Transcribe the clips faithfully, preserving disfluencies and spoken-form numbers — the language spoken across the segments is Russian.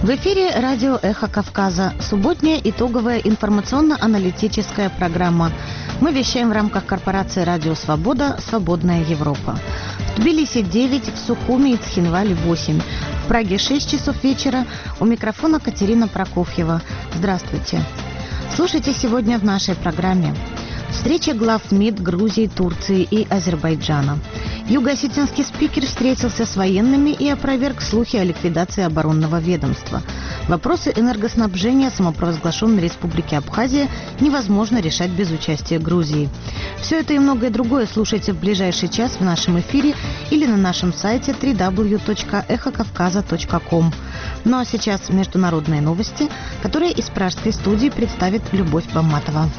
В эфире радио «Эхо Кавказа». Субботняя итоговая информационно-аналитическая программа. Мы вещаем в рамках корпорации «Радио Свобода. Свободная Европа». В Тбилиси девять, в Сухуми и Цхинвале восемь. В Праге шесть часов вечера. У микрофона Катерина Прокофьева. Здравствуйте. Слушайте сегодня в нашей программе. Встреча глав МИД Грузии, Турции и Азербайджана. Юго-осетинский спикер встретился с военными и опроверг слухи о ликвидации оборонного ведомства. Вопросы энергоснабжения самопровозглашенной Республики Абхазия невозможно решать без участия Грузии. Все это и многое другое слушайте в ближайший час в нашем эфире или на нашем сайте дабл ю дабл ю дабл ю точка эхо кавказа точка ком. Ну а сейчас международные новости, которые из пражской студии представит Любовь Бамматова.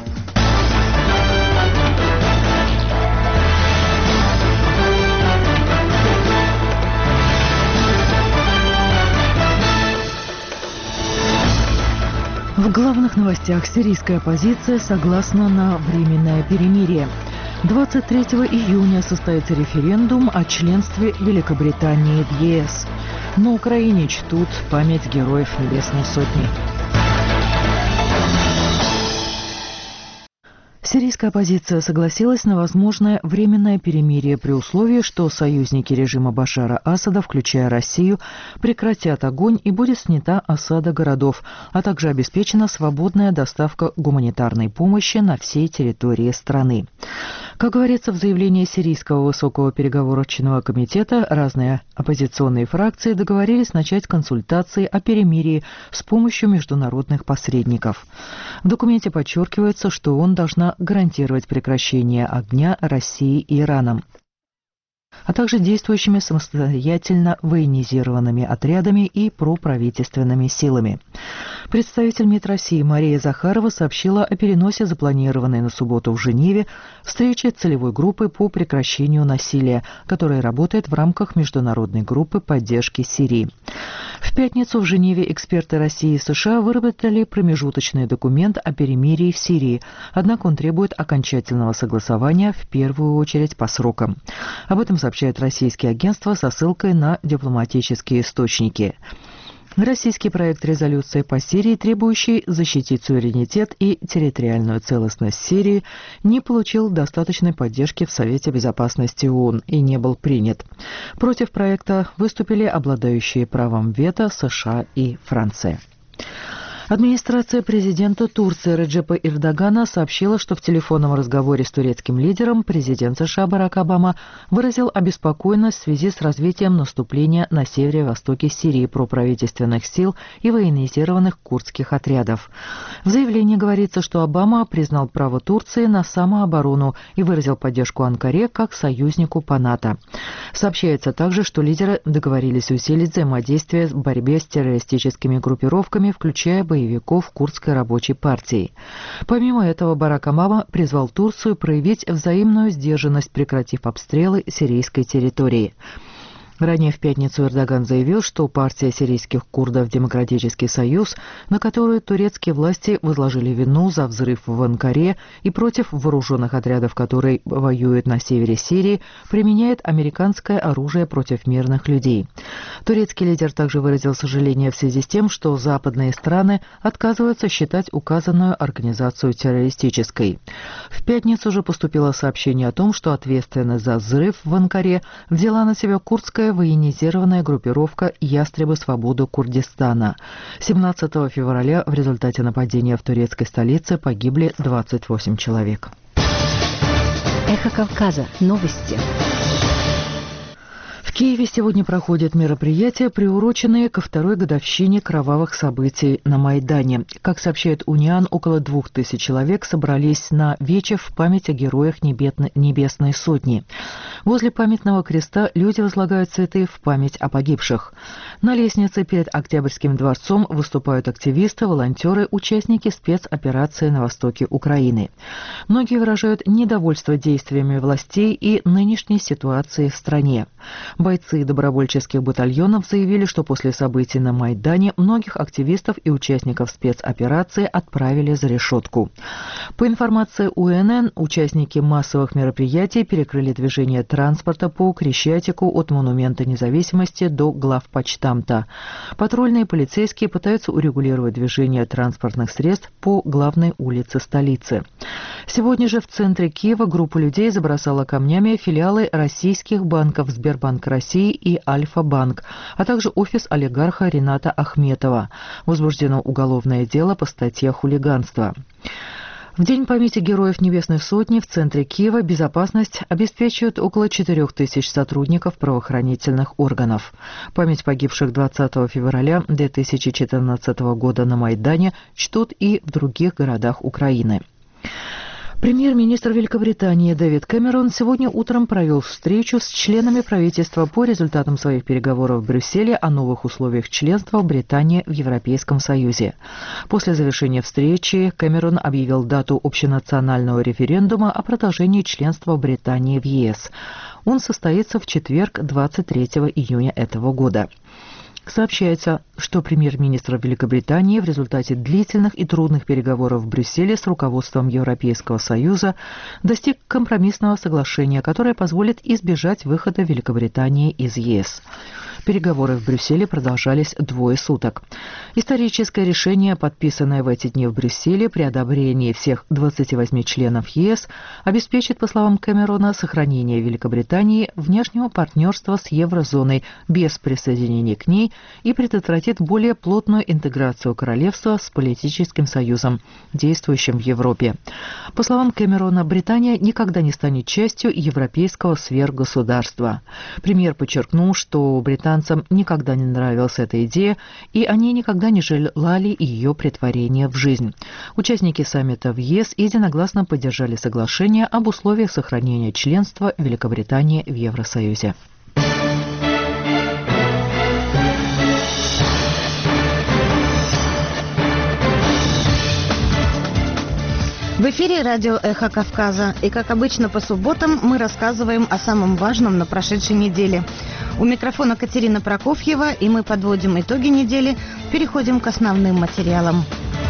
В главных новостях: сирийская оппозиция согласна на временное перемирие. двадцать третьего июня состоится референдум о членстве Великобритании в ЕС. На Украине чтут память героев Небесной Сотни. Сирийская оппозиция согласилась на возможное временное перемирие при условии, что союзники режима Башара Асада, включая Россию, прекратят огонь и будет снята осада городов, а также обеспечена свободная доставка гуманитарной помощи на всей территории страны. Как говорится в заявлении Сирийского высокого переговорочного комитета, разные оппозиционные фракции договорились начать консультации о перемирии с помощью международных посредников. В документе подчеркивается, что ООН должна гарантировать прекращение огня России и Ираном, а также действующими самостоятельно военизированными отрядами и проправительственными силами. Представитель МИД России Мария Захарова сообщила о переносе запланированной на субботу в Женеве встречи целевой группы по прекращению насилия, которая работает в рамках международной группы поддержки Сирии. В пятницу в Женеве эксперты России и США выработали промежуточный документ о перемирии в Сирии, однако он требует окончательного согласования в первую очередь по срокам. Об этом сообщают российские агентства со ссылкой на дипломатические источники. Российский проект резолюции по Сирии, требующий защитить суверенитет и территориальную целостность Сирии, не получил достаточной поддержки в Совете Безопасности ООН и не был принят. Против проекта выступили обладающие правом вето США и Франция. Администрация президента Турции Реджепа Эрдогана сообщила, что в телефонном разговоре с турецким лидером президент США Барак Обама выразил обеспокоенность в связи с развитием наступления на севере и востоке Сирии проправительственных сил и военизированных курдских отрядов. В заявлении говорится, что Обама признал право Турции на самооборону и выразил поддержку Анкаре как союзнику по НАТО. Сообщается также, что лидеры договорились усилить взаимодействие в борьбе с террористическими группировками, включая боевиков боевиков Курдской рабочей партии. Помимо этого, Барак Обама призвал Турцию проявить взаимную сдержанность, прекратив обстрелы сирийской территории. Ранее в пятницу Эрдоган заявил, что партия сирийских курдов «Демократический союз», на которую турецкие власти возложили вину за взрыв в Анкаре и против вооруженных отрядов, которые воюют на севере Сирии, применяет американское оружие против мирных людей. Турецкий лидер также выразил сожаление в связи с тем, что западные страны отказываются считать указанную организацию террористической. В пятницу же поступило сообщение о том, что ответственность за взрыв в Анкаре взяла на себя курдская военизированная группировка «Ястребы свободы Курдистана». семнадцатого февраля в результате нападения в турецкой столице погибли двадцать восемь человек. Эхо Кавказа. Новости. В Киеве сегодня проходят мероприятия, приуроченные ко второй годовщине кровавых событий на Майдане. Как сообщает Униан, около двух тысяч человек собрались на вече в память о героях Небесной Сотни. Возле памятного креста люди возлагают цветы в память о погибших. На лестнице перед Октябрьским дворцом выступают активисты, волонтеры, участники спецоперации на востоке Украины. Многие выражают недовольство действиями властей и нынешней ситуацией в стране. Бойцы добровольческих батальонов заявили, что после событий на Майдане многих активистов и участников спецоперации отправили за решетку. По информации У Эн Эн, участники массовых мероприятий перекрыли движение транспорта по Крещатику от Монумента Независимости до главпочтамта. Патрульные и полицейские пытаются урегулировать движение транспортных средств по главной улице столицы. Сегодня же в центре Киева группа людей забросала камнями филиалы российских банков Сбербанк России и Альфа-банк, а также офис олигарха Рената Ахметова. Возбуждено уголовное дело по статье «Хулиганство». В День памяти героев Небесной Сотни в центре Киева безопасность обеспечивают около четырех тысяч сотрудников правоохранительных органов. Память погибших двадцатого февраля две тысячи четырнадцатого года на Майдане чтут и в других городах Украины. Премьер-министр Великобритании Дэвид Кэмерон сегодня утром провел встречу с членами правительства по результатам своих переговоров в Брюсселе о новых условиях членства Британии в Европейском Союзе. После завершения встречи Кэмерон объявил дату общенационального референдума о продолжении членства Британии в Е С. Он состоится в четверг, двадцать третьего июня этого года. Сообщается, что премьер-министр Великобритании в результате длительных и трудных переговоров в Брюсселе с руководством Европейского Союза достиг компромиссного соглашения, которое позволит избежать выхода Великобритании из Е С. Переговоры в Брюсселе продолжались двое суток. Историческое решение, подписанное в эти дни в Брюсселе при одобрении всех двадцати восьми членов Е С, обеспечит, по словам Кэмерона, сохранение Великобритании внешнего партнерства с еврозоной без присоединения к ней и предотвратит более плотную интеграцию королевства с политическим союзом, действующим в Европе. По словам Кэмерона, Британия никогда не станет частью европейского сверхгосударства. Премьер подчеркнул, что британцам никогда не нравилась эта идея, и они никогда не желали ее претворения в жизнь. Участники саммита в Е С единогласно поддержали соглашение об условиях сохранения членства Великобритании в Евросоюзе. В эфире радио «Эхо Кавказа». И, как обычно, по субботам мы рассказываем о самом важном на прошедшей неделе. У микрофона Катерина Прокофьева, и мы подводим итоги недели, переходим к основным материалам.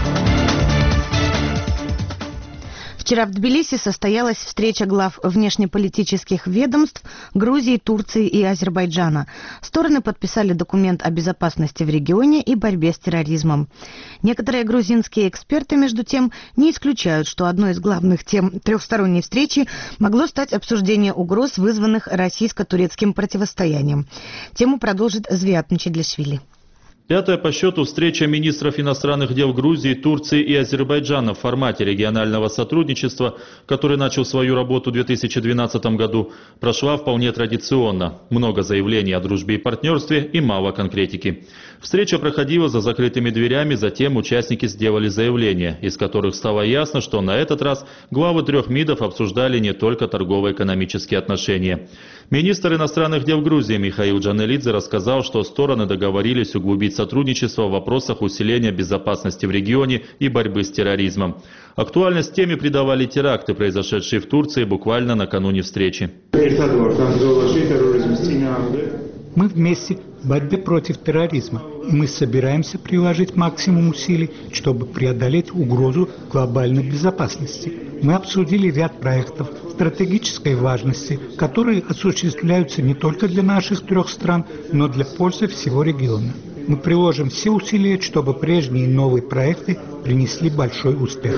Вчера в Тбилиси состоялась встреча глав внешнеполитических ведомств Грузии, Турции и Азербайджана. Стороны подписали документ о безопасности в регионе и борьбе с терроризмом. Некоторые грузинские эксперты, между тем, не исключают, что одной из главных тем трехсторонней встречи могло стать обсуждение угроз, вызванных российско-турецким противостоянием. Тему продолжит Звиат Мчедлишвили. Пятая по счету встреча министров иностранных дел Грузии, Турции и Азербайджана в формате регионального сотрудничества, который начал свою работу в две тысячи двенадцатом году, прошла вполне традиционно. Много заявлений о дружбе и партнерстве и мало конкретики. Встреча проходила за закрытыми дверями, затем участники сделали заявления, из которых стало ясно, что на этот раз главы трех МИДов обсуждали не только торгово-экономические отношения. Министр иностранных дел Грузии Михаил Джанелидзе рассказал, что стороны договорились углубить сотрудничество в вопросах усиления безопасности в регионе и борьбы с терроризмом. Актуальность теме придавали теракты, произошедшие в Турции буквально накануне встречи. Мы вместе в борьбе против терроризма, и мы собираемся приложить максимум усилий, чтобы преодолеть угрозу глобальной безопасности. Мы обсудили ряд проектов стратегической важности, которые осуществляются не только для наших трех стран, но для пользы всего региона. Мы приложим все усилия, чтобы прежние и новые проекты принесли большой успех.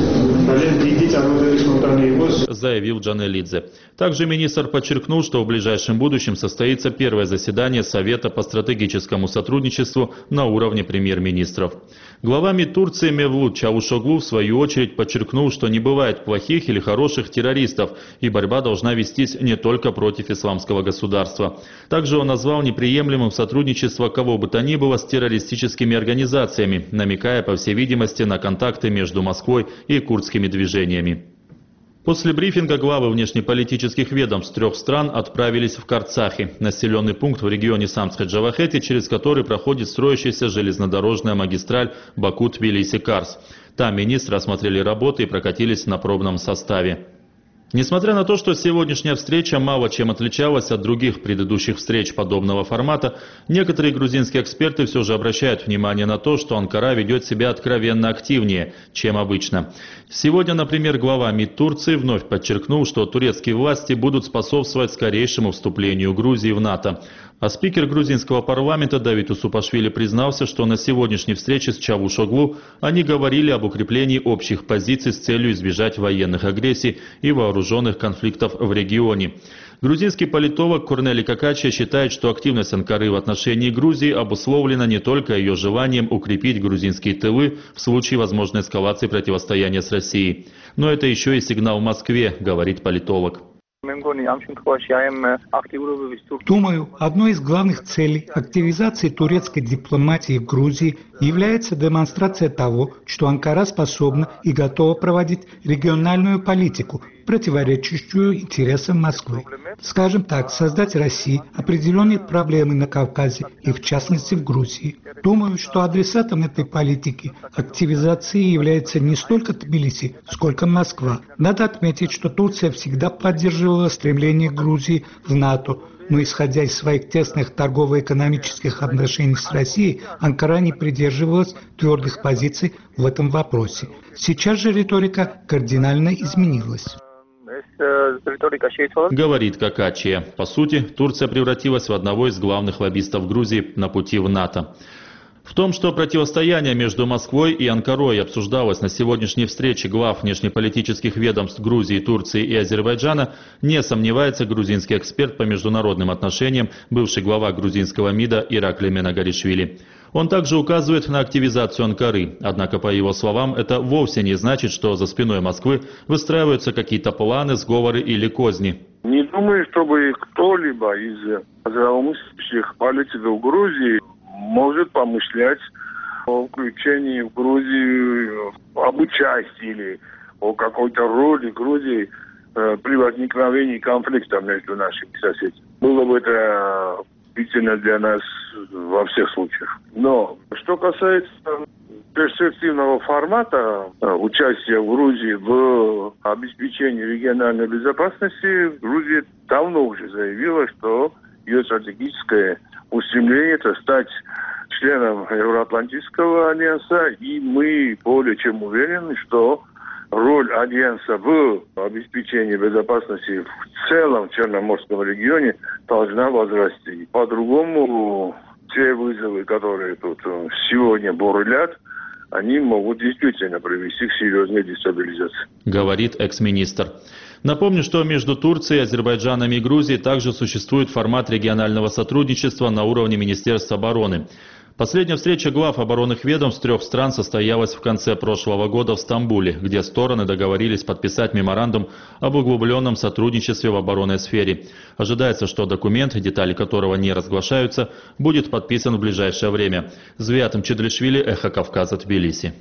Заявил Джанелидзе. Также министр подчеркнул, что в ближайшем будущем состоится первое заседание Совета по стратегическому сотрудничеству на уровне премьер-министров. Глава МИД Турции Мевлут Чавушоглу в свою очередь подчеркнул, что не бывает плохих или хороших террористов, и борьба должна вестись не только против исламского государства. Также он назвал неприемлемым сотрудничество кого бы то ни было с террористическими организациями, намекая, по всей видимости, на контакты между Москвой и курдскими движениями. После брифинга главы внешнеполитических ведомств трех стран отправились в Карцахи, населенный пункт в регионе Самсхет-Джавахети, через который проходит строящаяся железнодорожная магистраль Баку-Тбилиси-Карс. Там министры осмотрели работы и прокатились на пробном составе. Несмотря на то, что сегодняшняя встреча мало чем отличалась от других предыдущих встреч подобного формата, некоторые грузинские эксперты все же обращают внимание на то, что Анкара ведет себя откровенно активнее, чем обычно. Сегодня, например, глава МИД Турции вновь подчеркнул, что турецкие власти будут способствовать скорейшему вступлению Грузии в НАТО. А спикер грузинского парламента Давид Усупашвили признался, что на сегодняшней встрече с Чавушоглу они говорили об укреплении общих позиций с целью избежать военных агрессий и вооруженных конфликтов в регионе. Грузинский политолог Корнели Какачия считает, что активность Анкары в отношении Грузии обусловлена не только ее желанием укрепить грузинские тылы в случае возможной эскалации противостояния с Россией, но это еще и сигнал Москве, говорит политолог. Думаю, одной из главных целей активизации турецкой дипломатии в Грузии является демонстрация того, что Анкара способна и готова проводить региональную политику, противоречащую интересам Москвы. Скажем так, создать России определенные проблемы на Кавказе и в частности в Грузии. Думаю, что адресатом этой политики активизации является не столько Тбилиси, сколько Москва. Надо отметить, что Турция всегда поддерживала стремление Грузии в НАТО, но исходя из своих тесных торгово-экономических отношений с Россией, Анкара не придерживалась твердых позиций в этом вопросе. Сейчас же риторика кардинально изменилась. Говорит Какачия. По сути, Турция превратилась в одного из главных лоббистов Грузии на пути в НАТО. В том, что противостояние между Москвой и Анкарой обсуждалось на сегодняшней встрече глав внешнеполитических ведомств Грузии, Турции и Азербайджана, не сомневается грузинский эксперт по международным отношениям, бывший глава грузинского МИДа Иракли Менагаришвили. Он также указывает на активизацию Анкары, однако, по его словам, это вовсе не значит, что за спиной Москвы выстраиваются какие-то планы, сговоры или козни. Не думаю, чтобы кто-либо из здравомыслящих политиков Грузии может помышлять о включении в Грузию, об участии или о какой-то роли Грузии э, при возникновении конфликта между нашими соседями. Было бы это губительно для нас во всех случаях. Но что касается перспективного формата участия в Грузии в обеспечении региональной безопасности, Грузия давно уже заявила, что ее стратегическое устремление – это стать членом Евроатлантического альянса, и мы более чем уверены, что роль альянса в обеспечении безопасности в целом в Черноморском регионе должна возрасти. По-другому те вызовы, которые тут сегодня бурлят, они могут действительно привести к серьезной дестабилизации. Говорит экс-министр. Напомню, что между Турцией, Азербайджаном и Грузией также существует формат регионального сотрудничества на уровне Министерства обороны. Последняя встреча глав оборонных ведомств трех стран состоялась в конце прошлого года в Стамбуле, где стороны договорились подписать меморандум об углубленном сотрудничестве в оборонной сфере. Ожидается, что документ, детали которого не разглашаются, будет подписан в ближайшее время. Звиат Мчедришвили, Эхо Кавказа, Тбилиси.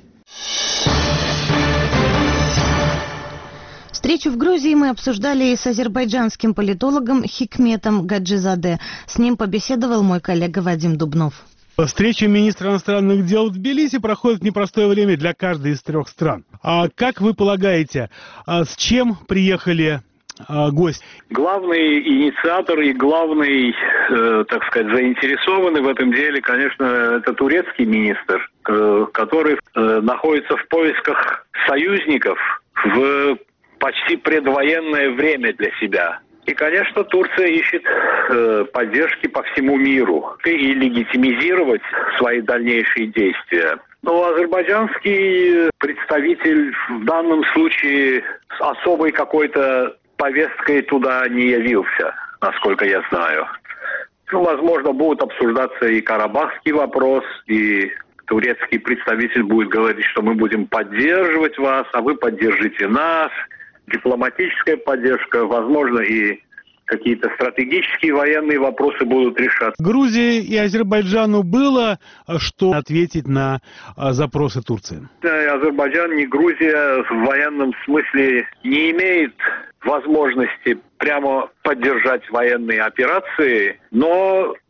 Встречу в Грузии мы обсуждали и с азербайджанским политологом Хикметом Гаджизаде. С ним побеседовал мой коллега Вадим Дубнов. Встреча министра иностранных дел в Тбилиси проходит в непростое время для каждой из трех стран. А как вы полагаете, с чем приехали гости? Главный инициатор и главный, э, так сказать, заинтересованный в этом деле, конечно, это турецкий министр, э, который э, находится в поисках союзников в почти предвоенное время для себя. И, конечно, Турция ищет э, поддержки по всему миру и легитимизировать свои дальнейшие действия. Но азербайджанский представитель в данном случае с особой какой-то повесткой туда не явился, насколько я знаю. Ну, возможно, будет обсуждаться и карабахский вопрос, и турецкий представитель будет говорить, что мы будем поддерживать вас, а вы поддержите нас. Дипломатическая поддержка, возможно, и какие-то стратегические военные вопросы будут решаться. Грузии и Азербайджану было что ответить на запросы Турции? Ни Азербайджан, ни Грузия в военном смысле не имеет возможности прямо поддержать военные операции, но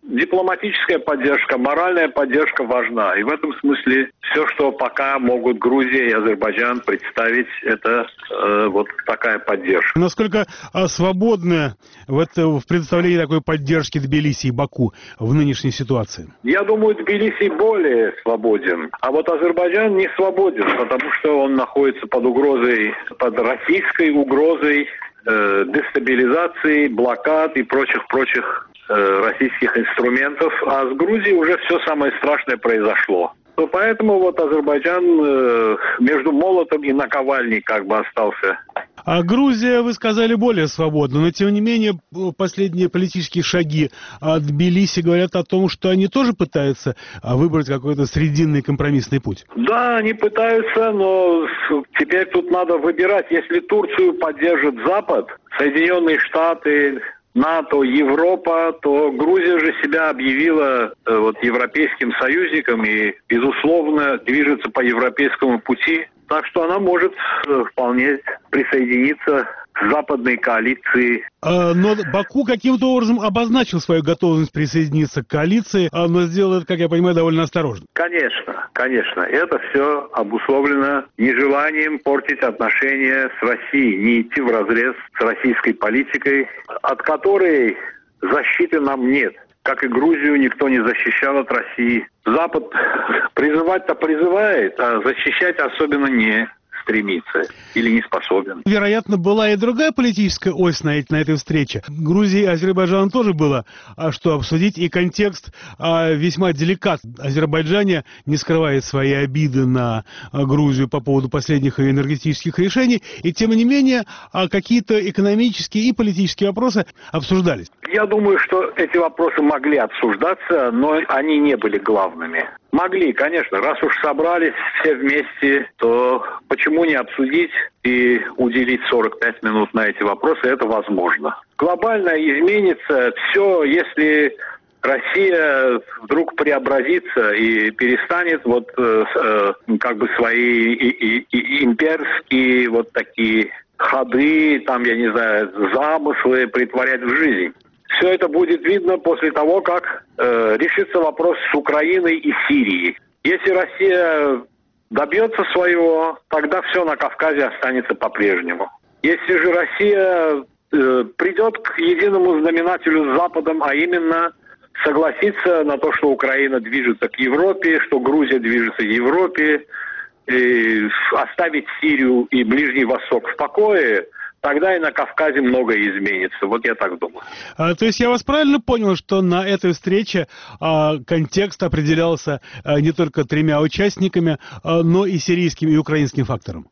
Дипломатическая поддержка, моральная поддержка важна. И в этом смысле все, что пока могут Грузия и Азербайджан представить, это э, вот такая поддержка. Насколько а, свободны в, это, в предоставлении такой поддержки Тбилиси и Баку в нынешней ситуации? Я думаю, Тбилиси более свободен. А вот Азербайджан не свободен, потому что он находится под угрозой, под российской угрозой э, дестабилизации, блокад и прочих-прочих российских инструментов, а с Грузией уже все самое страшное произошло. То поэтому вот Азербайджан э, между молотом и наковальней как бы остался. А Грузия, вы сказали, более свободна, но тем не менее последние политические шаги от Тбилиси говорят о том, что они тоже пытаются выбрать какой-то срединный компромиссный путь. Да, они пытаются, но теперь тут надо выбирать. Если Турцию поддержит Запад, Соединенные Штаты, НАТО, Европа, то Грузия же себя объявила э, вот, европейским союзником и, безусловно, движется по европейскому пути. Так что она может э, вполне присоединиться к западной коалиции. А, но Баку каким-то образом обозначил свою готовность присоединиться к коалиции, но сделал это, как я понимаю, довольно осторожно. Конечно, конечно. Это все обусловлено нежеланием портить отношения с Россией, не идти вразрез с российской политикой, от которой защиты нам нет. Как и Грузию никто не защищал от России. Запад призывать-то призывает, а защищать особенно не стремится или не способен. Вероятно, была и другая политическая ось на, на этой встрече. Грузии и Азербайджану тоже было а, что обсудить, и контекст а, весьма деликатный. Азербайджан не скрывает свои обиды на а, Грузию по поводу последних энергетических решений, и тем не менее а, какие-то экономические и политические вопросы обсуждались. Я думаю, что эти вопросы могли обсуждаться, но они не были главными. Могли, конечно. Раз уж собрались все вместе, то почему не обсудить и уделить сорок пять минут на эти вопросы? Это возможно. Глобально изменится все, если Россия вдруг преобразится и перестанет вот э, э, как бы свои и, и, и имперские вот такие ходы, там, я не знаю, замыслы притворять в жизнь. Все это будет видно после того, как э, решится вопрос с Украиной и Сирией. Если Россия добьется своего, тогда все на Кавказе останется по-прежнему. Если же Россия э, придет к единому знаменателю с Западом, а именно согласиться на то, что Украина движется к Европе, что Грузия движется к Европе, и оставить Сирию и Ближний Восток в покое, тогда и на Кавказе многое изменится. Вот я так думаю. А, то есть я вас правильно понял, что на этой встрече а, контекст определялся а, не только тремя участниками, а, но и сирийским и украинским фактором?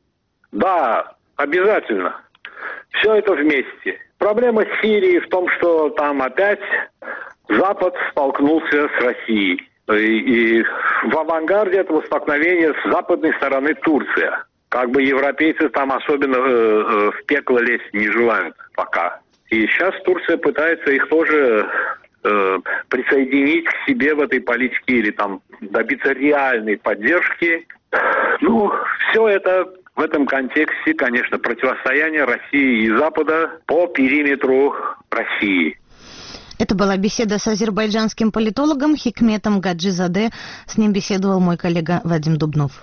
Да, обязательно. Все это вместе. Проблема Сирии в том, что там опять Запад столкнулся с Россией. И, и в авангарде этого столкновения с западной стороны Турция. Как бы европейцы там особенно э, э, в пекло лезть не желают пока. И сейчас Турция пытается их тоже э, присоединить к себе в этой политике или там добиться реальной поддержки. Ну, все это в этом контексте, конечно, противостояние России и Запада по периметру России. Это была беседа с азербайджанским политологом Хикметом Гаджизаде. С ним беседовал мой коллега Вадим Дубнов.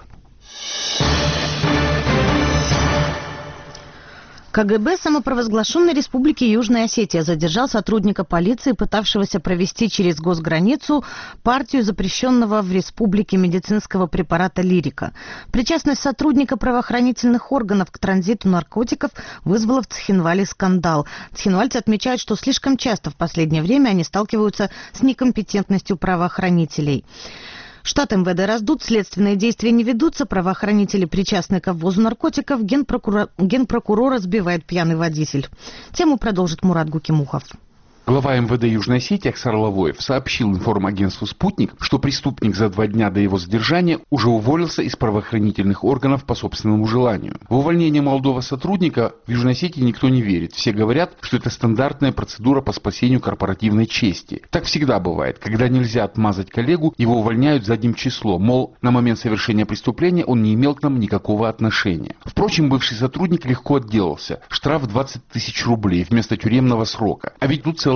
КГБ самопровозглашенной Республики Южная Осетия задержал сотрудника полиции, пытавшегося провести через госграницу партию запрещенного в республике медицинского препарата «Лирика». Причастность сотрудника правоохранительных органов к транзиту наркотиков вызвала в Цхинвале скандал. Цхинвальцы отмечают, что слишком часто в последнее время они сталкиваются с некомпетентностью правоохранителей. Штат МВД раздут, следственные действия не ведутся, правоохранители причастны к ввозу наркотиков, генпрокурор, генпрокурора сбивает пьяный водитель. Тему продолжит Мурат Гукимухов. Глава МВД Южной Осетии Аксар Лавоев сообщил информагентству «Спутник», что преступник за два дня до его задержания уже уволился из правоохранительных органов по собственному желанию. В увольнение молодого сотрудника в Южной Осетии никто не верит. Все говорят, что это стандартная процедура по спасению корпоративной чести. Так всегда бывает. Когда нельзя отмазать коллегу, его увольняют задним числом. Мол, на момент совершения преступления он не имел к нам никакого отношения. Впрочем, бывший сотрудник легко отделался. Штраф двадцать тысяч рублей вместо тюремного срока. А ведь тут целая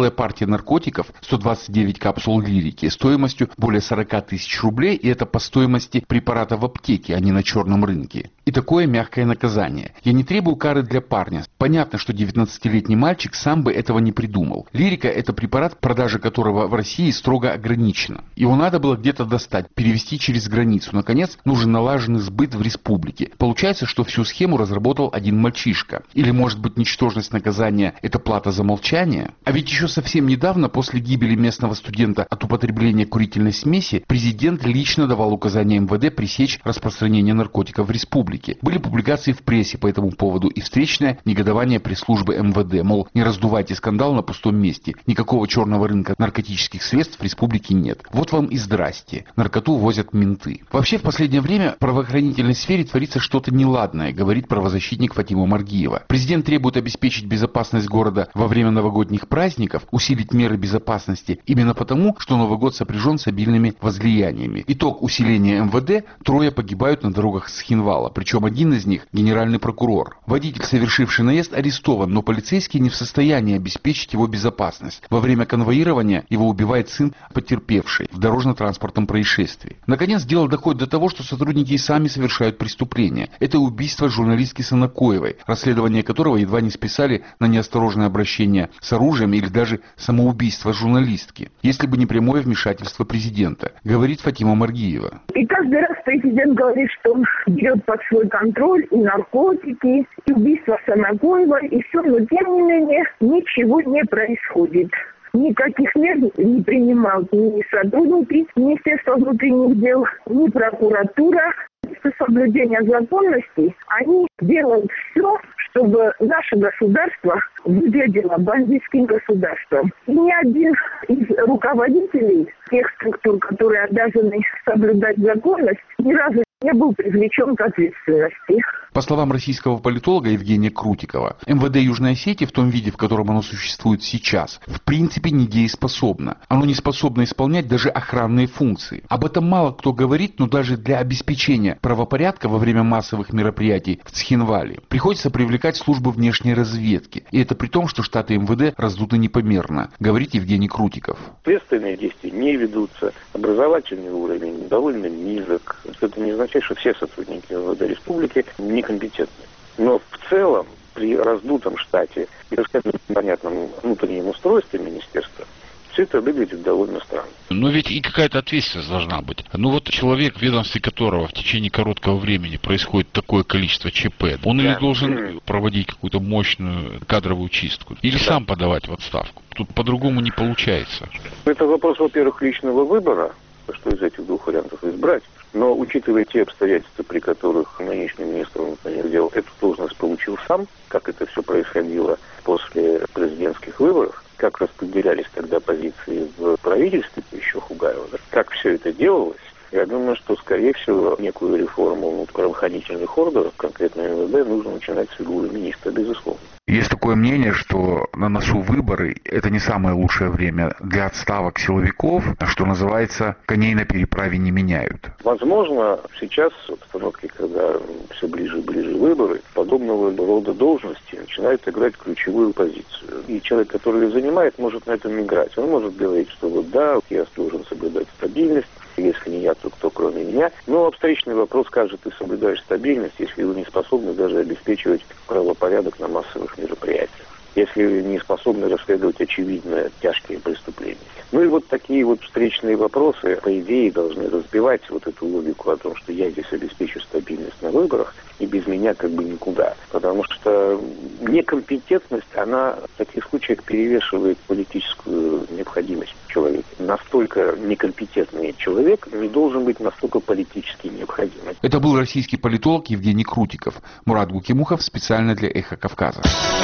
целая партия наркотиков, сто двадцать девять капсул лирики, стоимостью более сорок тысяч рублей, и это по стоимости препарата в аптеке, а не на черном рынке. И такое мягкое наказание. Я не требую кары для парня. Понятно, что девятнадцатилетний мальчик сам бы этого не придумал. Лирика – это препарат, продажа которого в России строго ограничена. Его надо было где-то достать, перевести через границу. Наконец, нужен налаженный сбыт в республике. Получается, что всю схему разработал один мальчишка. Или, может быть, ничтожность наказания – это плата за молчание? А ведь еще совсем недавно, после гибели местного студента от употребления курительной смеси, президент лично давал указания эм вэ дэ пресечь распространение наркотиков в республике. Были публикации в прессе по этому поводу и встречное негодование пресс-службы эм вэ дэ, мол, не раздувайте скандал на пустом месте, никакого черного рынка наркотических средств в республике нет. Вот вам и здрасте, наркоту возят менты. Вообще, в последнее время в правоохранительной сфере творится что-то неладное, говорит правозащитник Фатима Маргиева. Президент требует обеспечить безопасность города во время новогодних праздников, усилить меры безопасности именно потому, что Новый год сопряжен с обильными возлияниями. Итог усиления эм вэ дэ: трое погибают на дорогах Схинвала. Причем один из них – генеральный прокурор. Водитель, совершивший наезд, арестован, но полицейские не в состоянии обеспечить его безопасность. Во время конвоирования его убивает сын потерпевшей в дорожно-транспортном происшествии. Наконец, дело доходит до того, что сотрудники и сами совершают преступления. Это убийство журналистки Санакоевой, расследование которого едва не списали на неосторожное обращение с оружием или даже самоубийство журналистки, если бы не прямое вмешательство президента, говорит Фатима Маргиева. И каждый раз президент говорит, что он берет под свой контроль и наркотики, и убийство Санакоевой, и все, но тем не менее ничего не происходит. Никаких мер не принимают ни сотрудники Министерства внутренних дел, ни прокуратура. С соблюдения законности они делают все, чтобы наше государство выглядело бандитским государством. И ни один из руководителей тех структур, которые обязаны соблюдать законность, ни разу не был привлечен к ответственности. По словам российского политолога Евгения Крутикова, эм вэ дэ Южной Осетии в том виде, в котором оно существует сейчас, в принципе недееспособно. Оно не способно исполнять даже охранные функции. Об этом мало кто говорит, но даже для обеспечения правопорядка во время массовых мероприятий в Цхинвале приходится привлекать службы внешней разведки. И это при том, что штаты эм вэ дэ раздуты непомерно, говорит Евгений Крутиков. Следственные действия не ведутся, образовательный уровень довольно низок. Это не означает, что все сотрудники эм вэ дэ республики некомпетентны. Но в целом при раздутом штате и совершенно непонятном внутреннем устройстве министерства все это выглядит довольно странно. Но ведь и какая-то ответственность должна быть. Ну вот человек, в ведомстве которого в течение короткого времени происходит такое количество ЧП, он да. или должен mm-hmm. проводить какую-то мощную кадровую чистку, или да. сам подавать в отставку. Тут по-другому не получается. Это вопрос, во-первых, личного выбора, что из этих двух вариантов избрать. Но учитывая те обстоятельства, при которых нынешний министр внутренних дел эту должность получил сам, как это все происходило после президентских выборов, как распределялись тогда позиции в правительстве, еще Хугаева, да? Как все это делалось, я думаю, что, скорее всего, некую реформу правоохранительных органов, конкретно эм вэ дэ, нужно начинать с фигуры министра, безусловно. Есть такое мнение, что на носу выборы – это не самое лучшее время для отставок силовиков, что называется, коней на переправе не меняют. Возможно, сейчас в обстановке, когда все ближе и ближе выборы, подобного рода должности начинают играть ключевую позицию. И человек, который ее занимает, может на этом играть. Он может говорить, что вот да, я должен соблюдать стабильность, если не я, то кто кроме меня. Но встречный вопрос, скажет, ты соблюдаешь стабильность, если вы не способны даже обеспечивать правопорядок на массовых мероприятиях, если вы не способны расследовать очевидно тяжкие преступления. Ну и вот такие вот встречные вопросы, по идее, должны разбивать вот эту логику о том, что я здесь обеспечу стабильность на выборах, и без меня как бы никуда. Потому что некомпетентность, она в таких случаях перевешивает политическую необходимость человека. Настолько некомпетентный человек не должен быть настолько политически необходимым. Это был российский политолог Евгений Крутиков. Мурат Гукимухов специально для «Эхо Кавказа».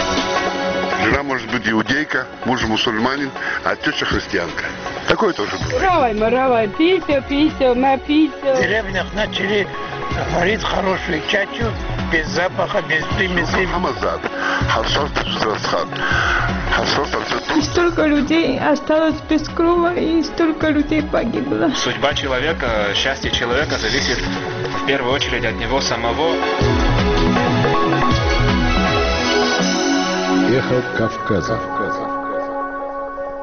Жена может быть иудейка, муж мусульманин, а теща христианка. Такое тоже было. Равай, маравай, пися, пися, напися. В деревнях начали варить хорошую чачу, без запаха, без примесей. И столько людей осталось без крова, и столько людей погибло. Судьба человека, счастье человека зависит в первую очередь от него самого. Эхо Кавказа.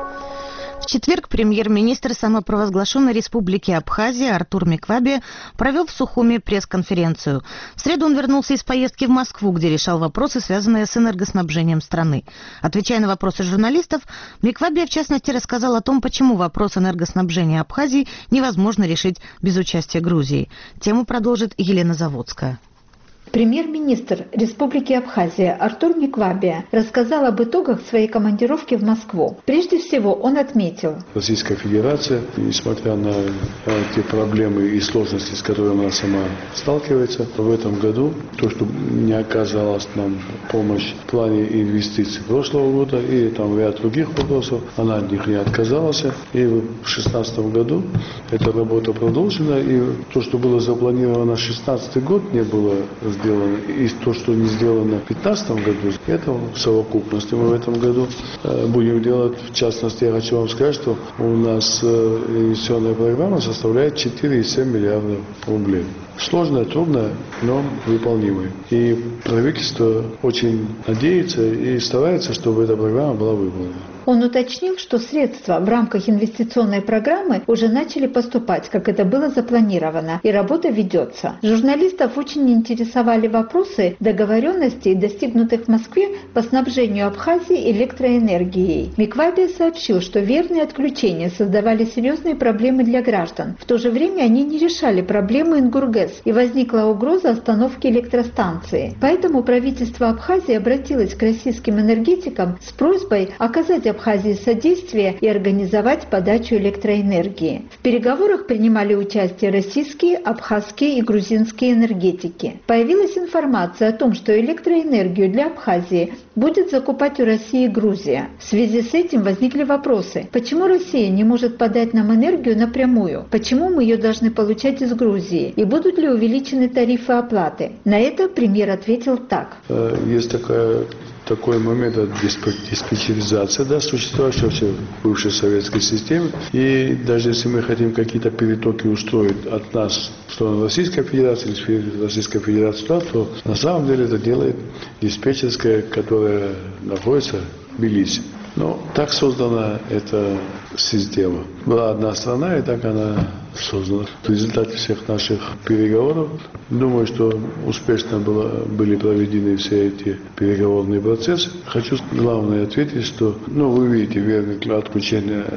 В четверг премьер-министр самопровозглашенной республики Абхазия Артур Миквабе провел в Сухуми пресс-конференцию. В среду он вернулся из поездки в Москву, где решал вопросы, связанные с энергоснабжением страны. Отвечая на вопросы журналистов, Миквабе в частности рассказал о том, почему вопрос энергоснабжения Абхазии невозможно решить без участия Грузии. Тему продолжит Елена Заводская. Премьер-министр Республики Абхазия Артур Миквабе рассказал об итогах своей командировки в Москву. Прежде всего, он отметил: Российская Федерация, несмотря на те проблемы и сложности, с которыми она сама сталкивается, в этом году то, что не оказалась нам помощь в плане инвестиций прошлого года и там ряд других вопросов, она от них не отказалась. И в две тысячи шестнадцатом году эта работа продолжена, и то, что было запланировано на две тысячи шестнадцатый год, не было сделано. И то, что не сделано в две тысячи пятнадцатом году, это в совокупности мы в этом году будем делать. В частности, я хочу вам сказать, что у нас инвестиционная программа составляет четыре целых семь десятых миллиарда рублей. Сложная, трудная, но выполнимая. И правительство очень надеется и старается, чтобы эта программа была выполнена. Он уточнил, что средства в рамках инвестиционной программы уже начали поступать, как это было запланировано, и работа ведется. Журналистов очень интересовали вопросы договоренностей, достигнутых в Москве по снабжению Абхазии электроэнергией. Миквабе сообщил, что верные отключения создавали серьезные проблемы для граждан. В то же время они не решали проблемы Ингургэс, и возникла угроза остановки электростанции. Поэтому правительство Абхазии обратилось к российским энергетикам с просьбой оказать Абхазии содействие и организовать подачу электроэнергии. В переговорах принимали участие российские, абхазские и грузинские энергетики. Появилась информация о том, что электроэнергию для Абхазии будет закупать у России Грузия. В связи с этим возникли вопросы: почему Россия не может подать нам энергию напрямую? Почему мы ее должны получать из Грузии? И будут ли увеличены тарифы оплаты? На это премьер ответил так. Есть такая такой момент диспетчеризации, да, существующего в бывшей советской системе. И даже если мы хотим какие-то перетоки устроить от нас в сторону Российской Федерации или Российской Федерации, то на самом деле это делает диспетчерская, которая находится в Тбилиси. Но так создана эта система. Была одна страна, и так она создана. В результате всех наших переговоров, думаю, что успешно было, были проведены все эти переговорные процессы. Хочу главное ответить, что, ну, вы видите, верных отключения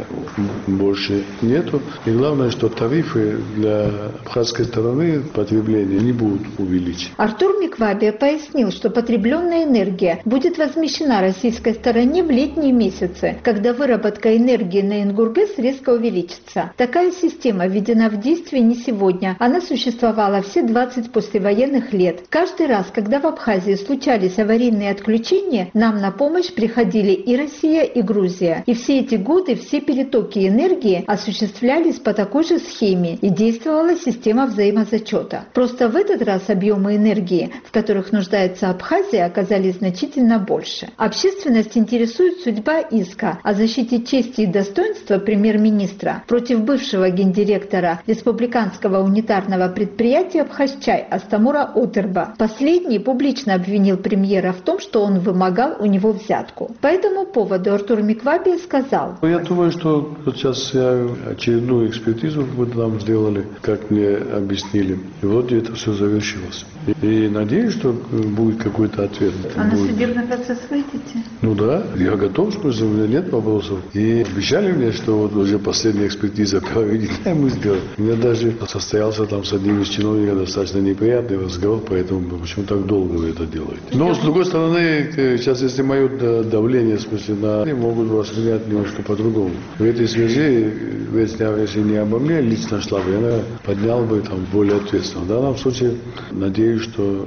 больше нету. И главное, что тарифы для абхазской стороны потребления не будут увеличены. Артур Миквабе пояснил, что потребленная энергия будет возмещена российской стороне в летние месяцы, когда выработка энергии на Ингургэс резко увеличится. Такая система введена в действие не сегодня. Она существовала все двадцать послевоенных лет. Каждый раз, когда в Абхазии случались аварийные отключения, нам на помощь приходили и Россия, и Грузия. И все эти годы все перетоки энергии осуществлялись по такой же схеме, и действовала система взаимозачета. Просто в этот раз объемы энергии, в которых нуждается Абхазия, оказались значительно больше. Общественность интересует судьба иска о защите чести и достоинства премьер-министра против бывшего гендиректора республиканского унитарного предприятия «Абхазчай» Астамура Отерба. Последний публично обвинил премьера в том, что он вымогал у него взятку. По этому поводу Артур Миквабе сказал: Я думаю, что вот сейчас я очередную экспертизу вот нам сделали, как мне объяснили, и вроде это все завершилось. И, и надеюсь, что будет какой-то ответ. А на будет. судебный процесс выйдете? Ну да, я готов, что у меня нет вопросов. И обещали мне, что вот уже последняя экспертиза проведена, мы сделаем. У меня даже состоялся там с одним из чиновников достаточно неприятный разговор, поэтому почему так долго вы это делаете. Но с другой стороны, сейчас если мое давление, в смысле, на могут воспринять немножко по-другому. В этой связи, если не обо мне лично шла бы, я поднял бы там более ответственно. В данном случае надеюсь, что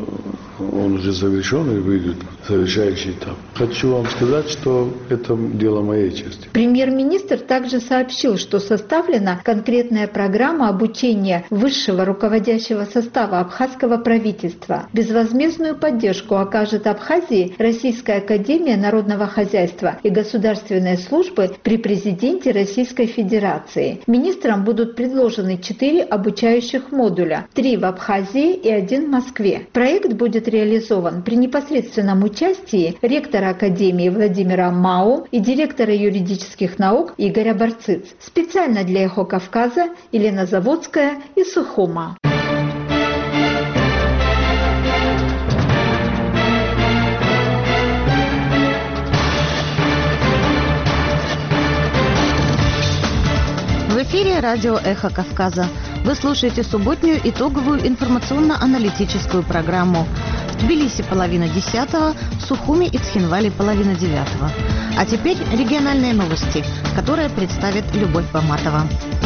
он уже завершен и выйдет завершающий этап. Хочу вам сказать, что это дело моей чести. Премьер-министр также сообщил, что составлена конкретная программа обучения высшего руководящего состава абхазского правительства. Безвозмездную поддержку окажет Абхазии Российская академия народного хозяйства и государственной службы при президенте Российской Федерации. Министрам будут предложены четыре обучающих модуля, три в Абхазии и один в Москве. Проект будет реализован при непосредственном участии ректора Академии Владимира Мау и директора юридических наук Игоря Барциц. Специально для «Эхо Кавказа» Елена Заводская из Сухума. В эфире радио «Эхо Кавказа». Вы слушаете субботнюю итоговую информационно-аналитическую программу. В Тбилиси половина десятого, в Сухуми и Цхинвале половина девятого. А теперь региональные новости, которые представит Любовь Баматова.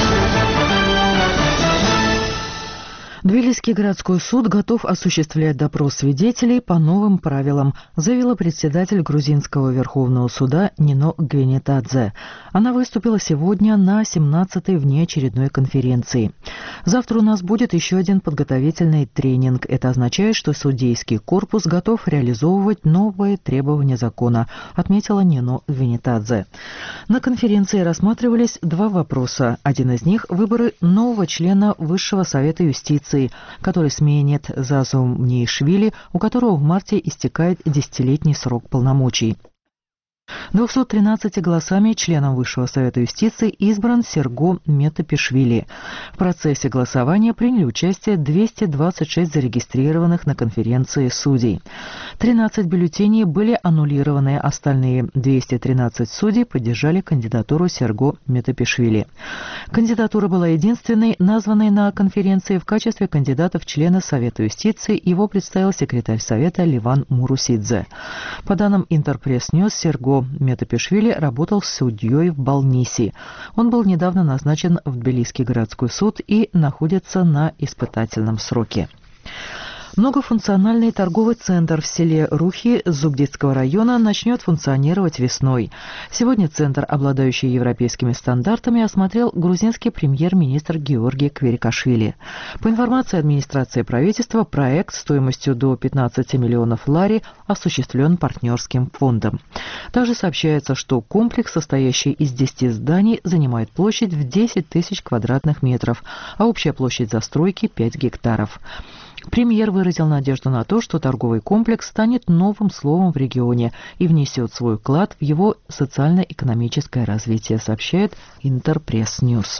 Тбилисский городской суд готов осуществлять допрос свидетелей по новым правилам, заявила председатель грузинского Верховного суда Нино Гвенитадзе. Она выступила сегодня на семнадцатой внеочередной конференции. Завтра у нас будет еще один подготовительный тренинг. Это означает, что судейский корпус готов реализовывать новые требования закона, отметила Нино Гвенитадзе. На конференции рассматривались два вопроса. Один из них – выборы нового члена Высшего совета юстиции, который сменит Зазу Мнеишвили, у которого в марте истекает десятилетний срок полномочий. двумястами тринадцатью голосами членом Высшего совета юстиции избран Серго Метапишвили. В процессе голосования приняли участие двести двадцать шесть зарегистрированных на конференции судей. тринадцать бюллетеней были аннулированы, остальные двести тринадцать судей поддержали кандидатуру Серго Метапишвили. Кандидатура была единственной, названной на конференции в качестве кандидата в члены Совета юстиции. Его представил секретарь Совета Ливан Мурусидзе. По данным Интерпресс Ньюс, Серго Метапишвили работал судьей в Балниси. Он был недавно назначен в Тбилисский городской суд и находится на испытательном сроке. Многофункциональный торговый центр в селе Рухи Зугдитского района начнет функционировать весной. Сегодня центр, обладающий европейскими стандартами, осмотрел грузинский премьер-министр Георгий Кверикашвили. По информации администрации правительства, проект стоимостью до пятнадцати миллионов лари осуществлен партнерским фондом. Также сообщается, что комплекс, состоящий из десяти зданий, занимает площадь в десять тысяч квадратных метров, а общая площадь застройки – пять гектаров. Премьер выразил надежду на то, что торговый комплекс станет новым словом в регионе и внесет свой вклад в его социально-экономическое развитие, сообщает Интерпресс Ньюс.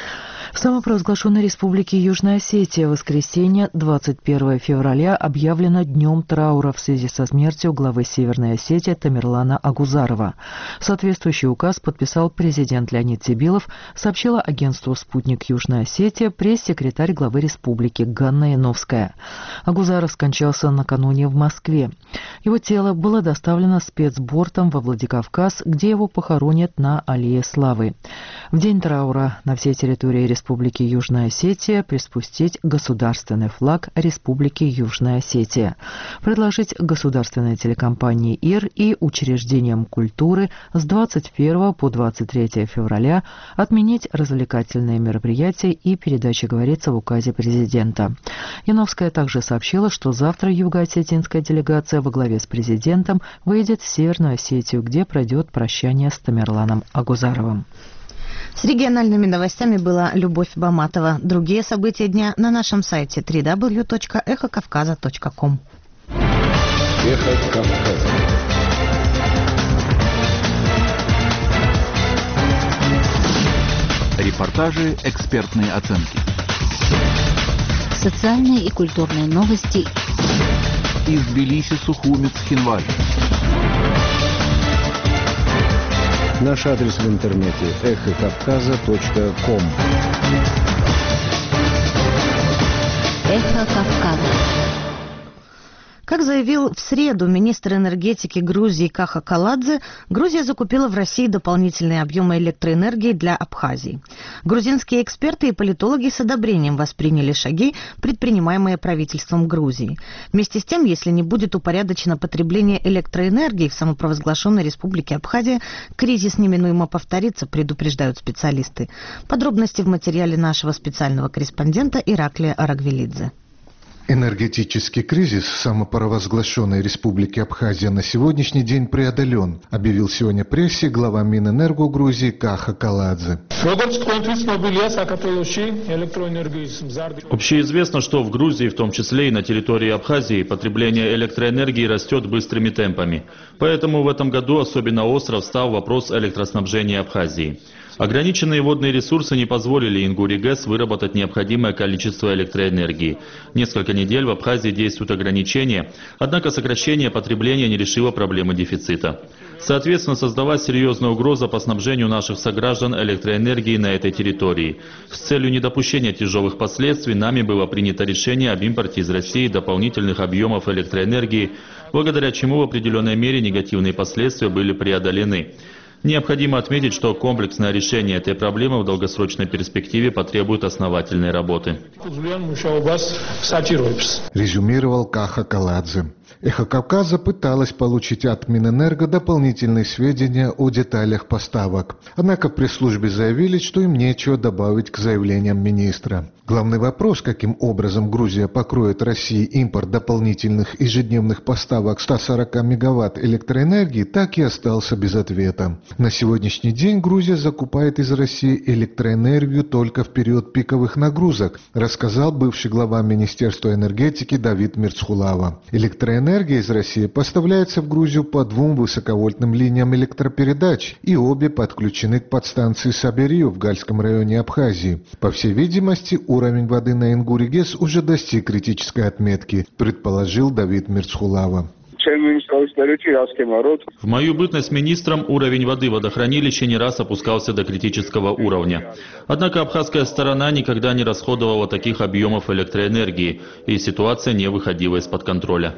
В самопровозглашенной республике Южная Осетия в воскресенье, двадцать первого февраля, объявлено днем траура в связи со смертью главы Северной Осетии Тамерлана Агузарова. Соответствующий указ подписал президент Леонид Сибилов, сообщила агентству «Спутник Южная Осетия» пресс-секретарь главы республики Ганна Яновская. Агузаров скончался накануне в Москве. Его тело было доставлено спецбортом во Владикавказ, где его похоронят на Аллее Славы. В день траура на всей территории республики Республики Южная Осетия приспустить государственный флаг Республики Южная Осетия, предложить государственной телекомпании ИР и учреждениям культуры с двадцать первого по двадцать третье февраля отменить развлекательные мероприятия и передачи, говорится в указе президента. Яновская также сообщила, что завтра юго-осетинская делегация во главе с президентом выйдет в Северную Осетию, где пройдет прощание с Тамерланом Агузаровым. С региональными новостями была Любовь Баматова. Другие события дня на нашем сайте дабл ю дабл ю дабл ю точка эхо кавказа точка ком. Эхо Кавказа. Репортажи, экспертные оценки. Социальные и культурные новости. Из Тбилиси, Сухуми, Цхинвали. Наш адрес в интернете эхо кавказа точка ком. Эхо Кавказа. Как заявил в среду министр энергетики Грузии Каха Каладзе, Грузия закупила в России дополнительные объемы электроэнергии для Абхазии. Грузинские эксперты и политологи с одобрением восприняли шаги, предпринимаемые правительством Грузии. Вместе с тем, если не будет упорядочено потребление электроэнергии в самопровозглашенной республике Абхазия, кризис неминуемо повторится, предупреждают специалисты. Подробности в материале нашего специального корреспондента Ираклия Арагвелидзе. Энергетический кризис в самопровозглашенной Республике Абхазия на сегодняшний день преодолен, объявил сегодня прессе глава Минэнерго Грузии Каха Каладзе. Общеизвестно, что в Грузии, в том числе и на территории Абхазии, потребление электроэнергии растет быстрыми темпами. Поэтому в этом году особенно остро встал вопрос электроснабжения Абхазии. Ограниченные водные ресурсы не позволили Ингури ГЭС выработать необходимое количество электроэнергии. Несколько недель в Абхазии действуют ограничения, однако сокращение потребления не решило проблемы дефицита. Соответственно, создалась серьезная угроза по снабжению наших сограждан электроэнергией на этой территории. С целью недопущения тяжелых последствий нами было принято решение об импорте из России дополнительных объемов электроэнергии, благодаря чему в определенной мере негативные последствия были преодолены. Необходимо отметить, что комплексное решение этой проблемы в долгосрочной перспективе потребует основательной работы. Резюмировал Каха Каладзе. «Эхо Кавказа» пыталась получить от Минэнерго дополнительные сведения о деталях поставок. Однако в пресс-службе заявили, что им нечего добавить к заявлениям министра. Главный вопрос, каким образом Грузия покроет России импорт дополнительных ежедневных поставок ста сорока мегаватт электроэнергии, так и остался без ответа. На сегодняшний день Грузия закупает из России электроэнергию только в период пиковых нагрузок, рассказал бывший глава Министерства энергетики Давид Мирцхулава. Электроэнергия из России поставляется в Грузию по двум высоковольтным линиям электропередач, и обе подключены к подстанции Саберию в Гальском районе Абхазии. По всей видимости, уровень воды на Ингури ГЭС уже достиг критической отметки, предположил Давид Мирцхулава. В мою бытность министром уровень воды водохранилища не раз опускался до критического уровня. Однако абхазская сторона никогда не расходовала таких объемов электроэнергии, и ситуация не выходила из-под контроля.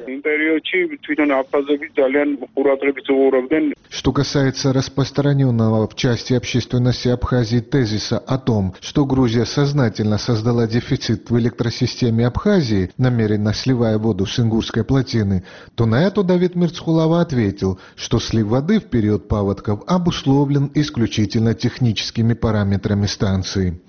Что касается распространенного в части общественности Абхазии тезиса о том, что Грузия сознательно создала дефицит в электросистеме Абхазии, намеренно сливая воду с Ингурской плотины, то на это Давид Мирцхулава ответил, что слив воды в период паводков обусловлен исключительно техническими параметрами станции.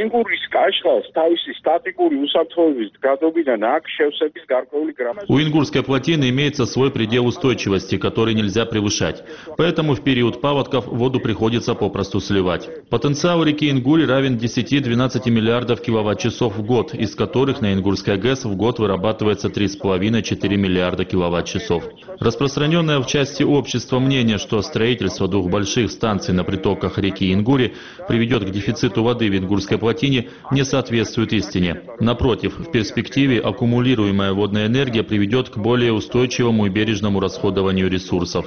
У Ингурской плотины имеется свой предел устойчивости, который нельзя превышать. Поэтому в период паводков воду приходится попросту сливать. Потенциал реки Ингури равен десяти-двенадцати миллиардов киловатт-часов в год, из которых на Ингурской ГЭС в год вырабатывается три с половиной-четыре миллиарда киловатт-часов. Распространенное в части общества мнение, что строительство двух больших станций на притоках реки Ингури приведет к дефициту воды в Ингурской плотине, не соответствует истине. Напротив, в перспективе аккумулируемая водная энергия приведет к более устойчивому и бережному расходованию ресурсов.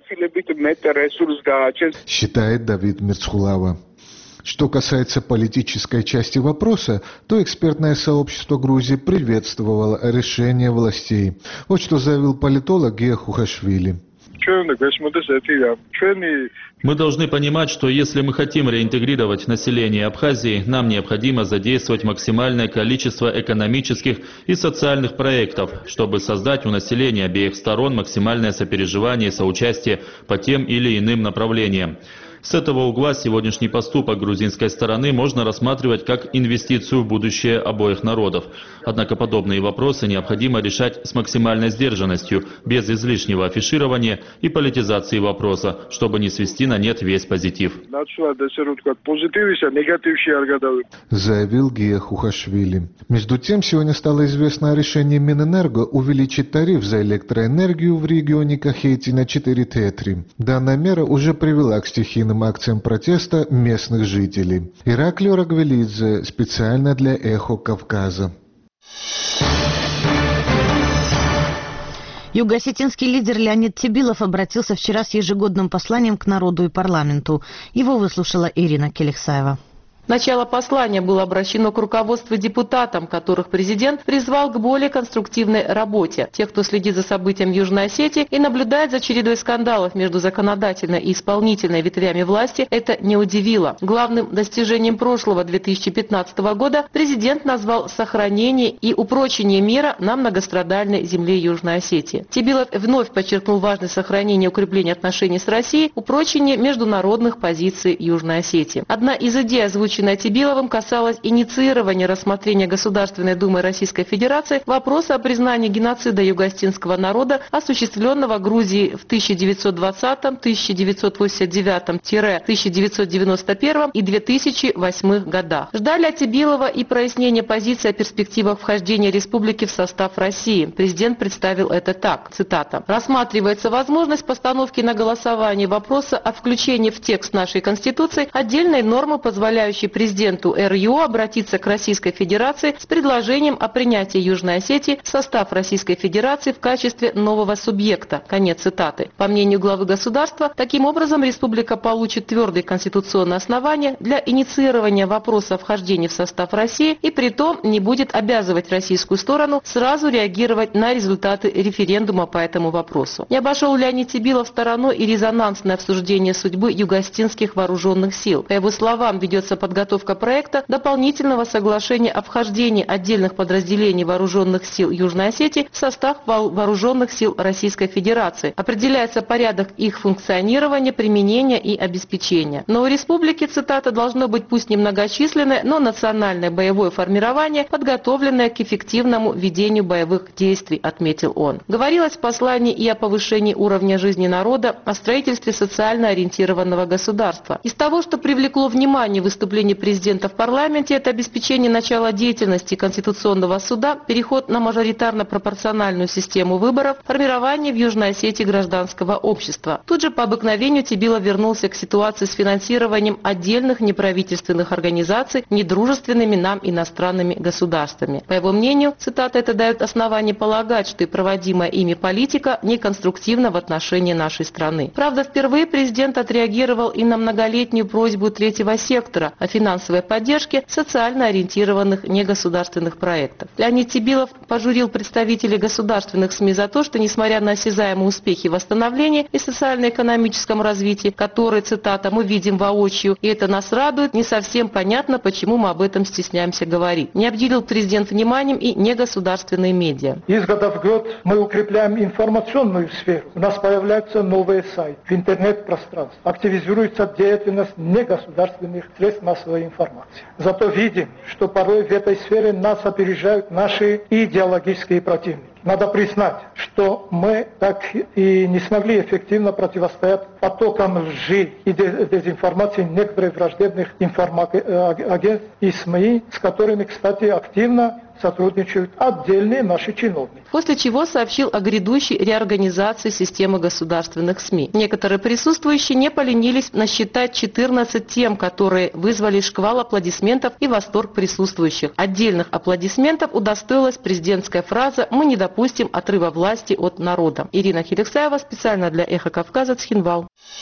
Считает Давид Мирцхулава. Что касается политической части вопроса, то экспертное сообщество Грузии приветствовало решение властей. Вот что заявил политолог Гия Хухашвили. Мы должны понимать, что если мы хотим реинтегрировать население Абхазии, нам необходимо задействовать максимальное количество экономических и социальных проектов, чтобы создать у населения обеих сторон максимальное сопереживание и соучастие по тем или иным направлениям. С этого угла сегодняшний поступок грузинской стороны можно рассматривать как инвестицию в будущее обоих народов. Однако подобные вопросы необходимо решать с максимальной сдержанностью, без излишнего афиширования и политизации вопроса, чтобы не свести на нет весь позитив. Заявил Гия Хухашвили. Между тем, сегодня стало известно о решении Минэнерго увеличить тариф за электроэнергию в регионе Кахети на четыре тетри. Данная мера уже привела к стихийным акциям протеста местных жителей. Ираклио Рагвелидзе специально для «Эхо Кавказа». Юго-осетинский лидер Леонид Тебилов обратился вчера с ежегодным посланием к народу и парламенту. Его выслушала Ирина Келексаева. Начало послания было обращено к руководству и депутатам, которых президент призвал к более конструктивной работе. Тех, кто следит за событиями в Южной Осетии и наблюдает за чередой скандалов между законодательной и исполнительной ветвями власти, это не удивило. Главным достижением прошлого две тысячи пятнадцатого года президент назвал сохранение и упрочение мира на многострадальной земле Южной Осетии. Тебилов вновь подчеркнул важность сохранения и укрепления отношений с Россией, упрочение международных позиций Южной Осетии. Одна из идей, озвученных озвученное Атибиловым, касалось инициирования рассмотрения Государственной Думы Российской Федерации вопроса о признании геноцида юго-осетинского народа, осуществленного Грузией в тысяча девятьсот двадцатом, тысяча девятьсот восемьдесят девятом — тысяча девятьсот девяносто первом и две тысячи восьмом годах. Ждали Атибилова и прояснения позиции о перспективах вхождения республики в состав России. Президент представил это так, цитата: «Рассматривается возможность постановки на голосование вопроса о включении в текст нашей Конституции отдельной нормы, позволяющей президенту эр-ю обратиться к Российской Федерации с предложением о принятии Южной Осетии в состав Российской Федерации в качестве нового субъекта». Конец цитаты. По мнению главы государства, таким образом республика получит твердые конституционные основания для инициирования вопроса о вхождении в состав России и притом не будет обязывать российскую сторону сразу реагировать на результаты референдума по этому вопросу. Не обошел Леонид Атибилов стороной и резонансное обсуждение судьбы юго-осетинских вооруженных сил. По его словам, ведется подготовка проекта дополнительного соглашения о вхождении отдельных подразделений вооруженных сил Южной Осетии в состав вооруженных сил Российской Федерации. Определяется порядок их функционирования, применения и обеспечения. Но у республики, цитата, должно быть пусть немногочисленное, но национальное боевое формирование, подготовленное к эффективному ведению боевых действий, отметил он. Говорилось в послании и о повышении уровня жизни народа, о строительстве социально ориентированного государства. Из того, что привлекло внимание выступления президента в парламенте, это обеспечение начала деятельности Конституционного суда, переход на мажоритарно-пропорциональную систему выборов, формирование в Южной Осетии гражданского общества. Тут же по обыкновению Атибилов вернулся к ситуации с финансированием отдельных неправительственных организаций недружественными нам иностранными государствами. По его мнению, цитата, это дает основание полагать, что и проводимая ими политика неконструктивна в отношении нашей страны. Правда, впервые президент отреагировал и на многолетнюю просьбу третьего сектора о финансовой поддержке социально ориентированных негосударственных проектов. Леонид Атибилов пожурил представителей государственных СМИ за то, что, несмотря на осязаемые успехи восстановления и социально-экономическом развитии, которые, цитата, мы видим воочию, и это нас радует, не совсем понятно, почему мы об этом стесняемся говорить. Не обделил президент вниманием и негосударственные медиа. Из года в год мы укрепляем информационную сферу. У нас появляются новые сайты в интернет-пространстве. Активизируется деятельность негосударственных средств массовой информации. Зато видим, что порой в этой сфере нас опережают наши идеологические противники. Надо признать, что мы так и не смогли эффективно противостоять потокам лжи и дезинформации некоторых враждебных информагентств и СМИ, с которыми, кстати, активно сотрудничают отдельные наши чиновники. После чего сообщил о грядущей реорганизации системы государственных СМИ. Некоторые присутствующие не поленились насчитать четырнадцать тем, которые вызвали шквал аплодисментов и восторг присутствующих. Отдельных аплодисментов удостоилась президентская фраза «Мы не допустим отрыва власти от народа». Ирина Хилексаева специально для «Эхо Кавказа», Цхинвал.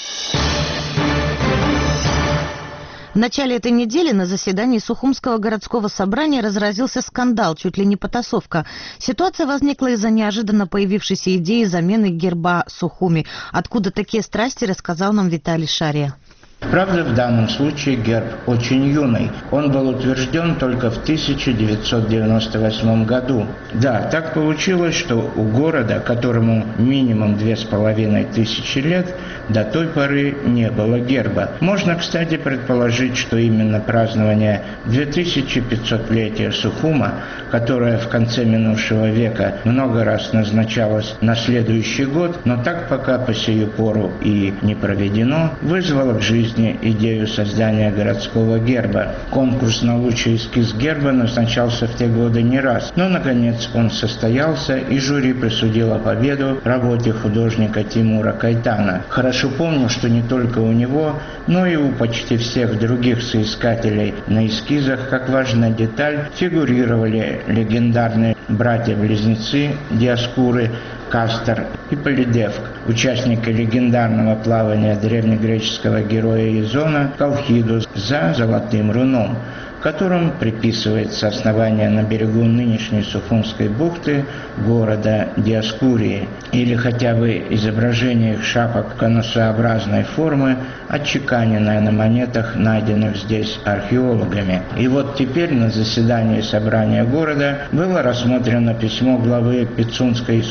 В начале этой недели на заседании Сухумского городского собрания разразился скандал, чуть ли не потасовка. Ситуация возникла из-за неожиданно появившейся идеи замены герба Сухуми. Откуда такие страсти, рассказал нам Виталий Шария. Правда, в данном случае герб очень юный. Он был утвержден только в тысяча девятьсот девяносто восьмом году. Да, так получилось, что у города, которому минимум две с половиной тысячи лет, до той поры не было герба. Можно, кстати, предположить, что именно празднование две тысячи пятисотлетия Сухума, которое в конце минувшего века много раз назначалось на следующий год, но так пока по сию пору и не проведено, вызвало в жизнь идею создания городского герба. Конкурс на лучший эскиз герба назначался в те годы не раз, но, наконец, он состоялся, и жюри присудило победу работе художника Тимура Кайтана. Хорошо помню, что не только у него, но и у почти всех других соискателей на эскизах, как важная деталь, фигурировали легендарные братья-близнецы Диоскуры, Кастор и Полидевк, участники легендарного плавания древнегреческого героя Изона Колхиду за золотым руном, которым приписывается основание на берегу нынешней Сухумской бухты города Диоскурии, или хотя бы изображение их шапок конусообразной формы, отчеканенное на монетах, найденных здесь археологами. И вот теперь на заседании собрания города было рассмотрено письмо главы Пицунской и Сухумской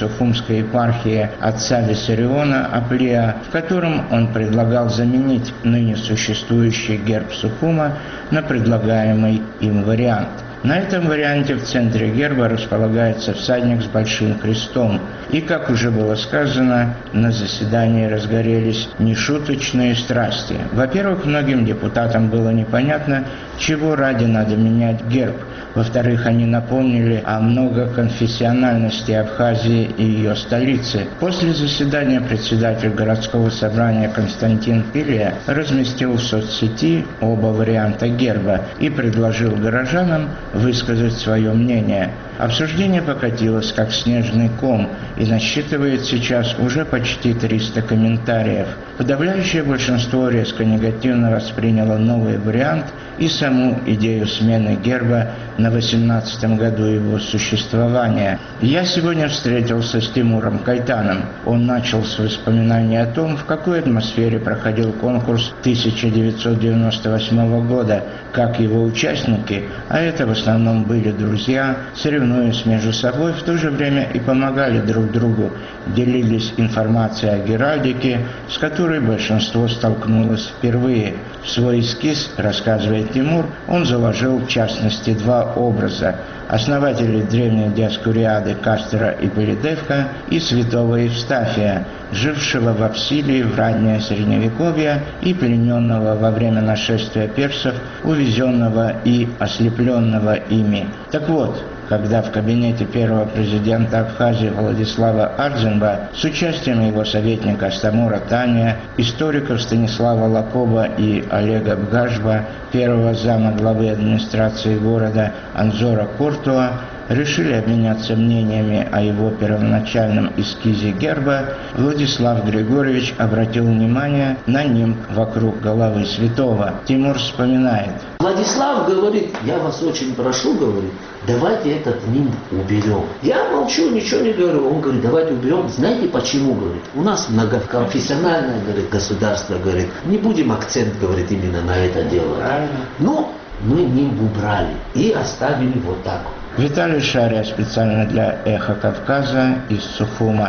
Сухумской епархии отца Виссариона Аплия, в котором он предлагал заменить ныне существующий герб Сухума на предлагаемый им вариант. На этом варианте в центре герба располагается всадник с большим крестом. И, как уже было сказано, на заседании разгорелись нешуточные страсти. Во-первых, многим депутатам было непонятно, чего ради надо менять герб. Во-вторых, они напомнили о многоконфессиональности Абхазии и ее столицы. После заседания председатель городского собрания Константин Пилия разместил в соцсети оба варианта герба и предложил горожанам высказать свое мнение. Обсуждение покатилось как снежный ком и насчитывает сейчас уже почти триста комментариев. Подавляющее большинство резко негативно восприняло новый вариант и саму идею смены герба на восемнадцатом году его существования. Я сегодня встретился с Тимуром Кайтаном. Он начал с воспоминаний о том, в какой атмосфере проходил конкурс тысяча девятьсот девяносто восьмого года, как его участники, а это в основном были друзья, соревнуясь между собой, в то же время и помогали друг другу, делились информацией о геральдике, с которой большинство столкнулось впервые. В свой эскиз, рассказывает Тимур, он заложил в частности два образа: основателей древней Диоскуриады Кастера и Полидевка и святого Евстафия, жившего в Апсилии в раннее Средневековье и плененного во время нашествия персов, увезенного и ослепленного ими. Так вот, когда в кабинете первого президента Абхазии Владислава Ардзенба с участием его советника Стамура Таня, историков Станислава Лакоба и Олега Бгажба, первого зама главы администрации города Анзора Куртуа, решили обменяться мнениями о его первоначальном эскизе герба, Владислав Григорьевич обратил внимание на нимб вокруг головы святого. Тимур вспоминает. Владислав говорит: я вас очень прошу, говорит, давайте этот нимб уберем. Я молчу, ничего не говорю. Он говорит: давайте уберем. Знаете почему, говорит? У нас многоконфессиональное, говорит, государство, говорит, не будем акцент, говорит, именно на это делать. Но мы нимб убрали и оставили вот так. Виталий Шария специально для «Эхо Кавказа» из Сухума.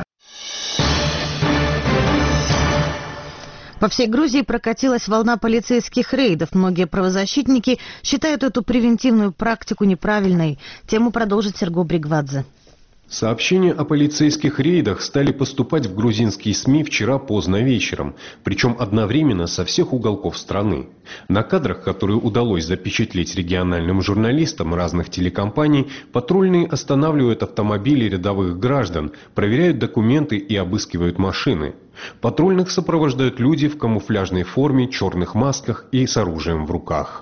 По всей Грузии прокатилась волна полицейских рейдов. Многие правозащитники считают эту превентивную практику неправильной. Тему продолжит Серго Бригвадзе. Сообщения о полицейских рейдах стали поступать в грузинские СМИ вчера поздно вечером, причем одновременно со всех уголков страны. На кадрах, которые удалось запечатлеть региональным журналистам разных телекомпаний, патрульные останавливают автомобили рядовых граждан, проверяют документы и обыскивают машины. Патрульных сопровождают люди в камуфляжной форме, черных масках и с оружием в руках.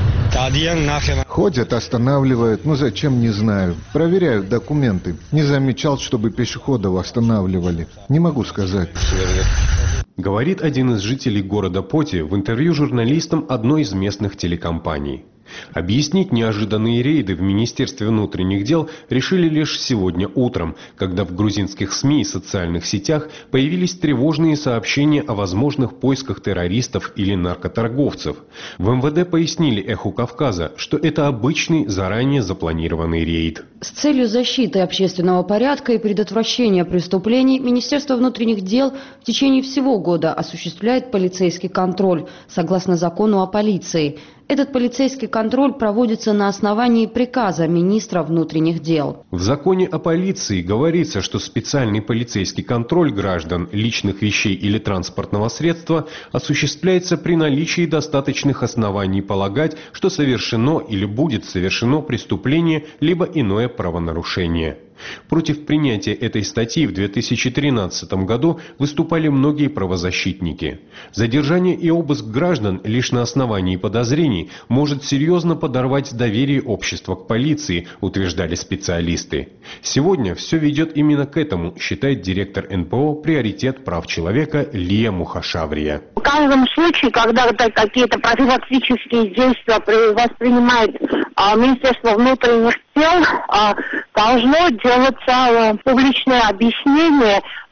Ходят, останавливают, ну зачем, не знаю. Проверяют документы. Не замечал, чтобы пешеходов останавливали. Не могу сказать. Говорит один из жителей города Поти в интервью журналистам одной из местных телекомпаний. Объяснить неожиданные рейды в Министерстве внутренних дел решили лишь сегодня утром, когда в грузинских СМИ и социальных сетях появились тревожные сообщения о возможных поисках террористов или наркоторговцев. В эм вэ дэ пояснили «Эху Кавказа», что это обычный, заранее запланированный рейд. С целью защиты общественного порядка и предотвращения преступлений Министерство внутренних дел в течение всего года осуществляет полицейский контроль, согласно закону о полиции. Этот полицейский контроль проводится на основании приказа министра внутренних дел. В законе о полиции говорится, что специальный полицейский контроль граждан, личных вещей или транспортного средства осуществляется при наличии достаточных оснований полагать, что совершено или будет совершено преступление либо иное правонарушение. Против принятия этой статьи в две тысячи тринадцатом году выступали многие правозащитники. Задержание и обыск граждан лишь на основании подозрений может серьезно подорвать доверие общества к полиции, утверждали специалисты. Сегодня все ведет именно к этому, считает директор эн пэ о «Приоритет прав человека» Лия Мухашаврия. В каждом случае, когда какие-то профилактические действия воспринимает а, Министерство внутренних дел, а, должно делаться публичное объяснение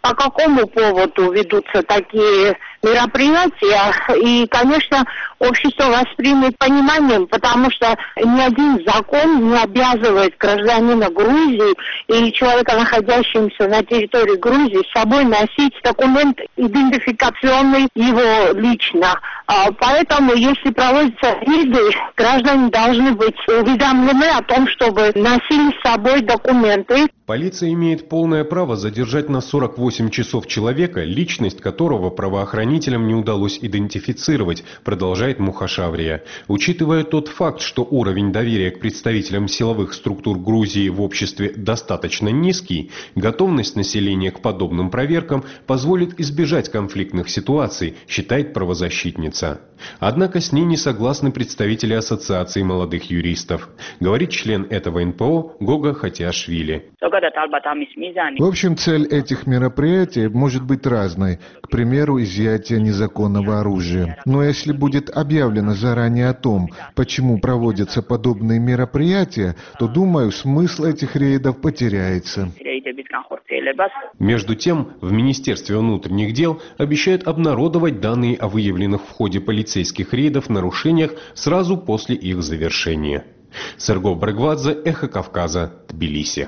по какому поводу ведутся такие мероприятия. И, конечно, общество воспримет пониманием, потому что ни один закон не обязывает гражданина Грузии или человека, находящегося на территории Грузии, с собой носить документ идентификационный его лично. А, поэтому, если проводятся рейды, граждане должны быть уведомлены о том, чтобы носили с собой документы. Полиция имеет полное право задержать на сорок восемь часов человека, личность которого правоохранителям не удалось идентифицировать, продолжает Мухашаврия. Учитывая тот факт, что уровень доверия к представителям силовых структур Грузии в обществе достаточно низкий, готовность населения к подобным проверкам позволит избежать конфликтных ситуаций, считает правозащитница. Однако с ней не согласны представители Ассоциации молодых юристов, говорит член этого эн пэ о Гога Хатиашвили. В общем, цель этих мероприятий может быть разной. К примеру, изъятие незаконного оружия. Но если будет объявлено заранее о том, почему проводятся подобные мероприятия, то, думаю, смысл этих рейдов потеряется. Между тем, в Министерстве внутренних дел обещают обнародовать данные о выявленных в ходе полицейских рейдов нарушениях сразу после их завершения. Серго Брагвадзе, Эхо Кавказа, Тбилиси.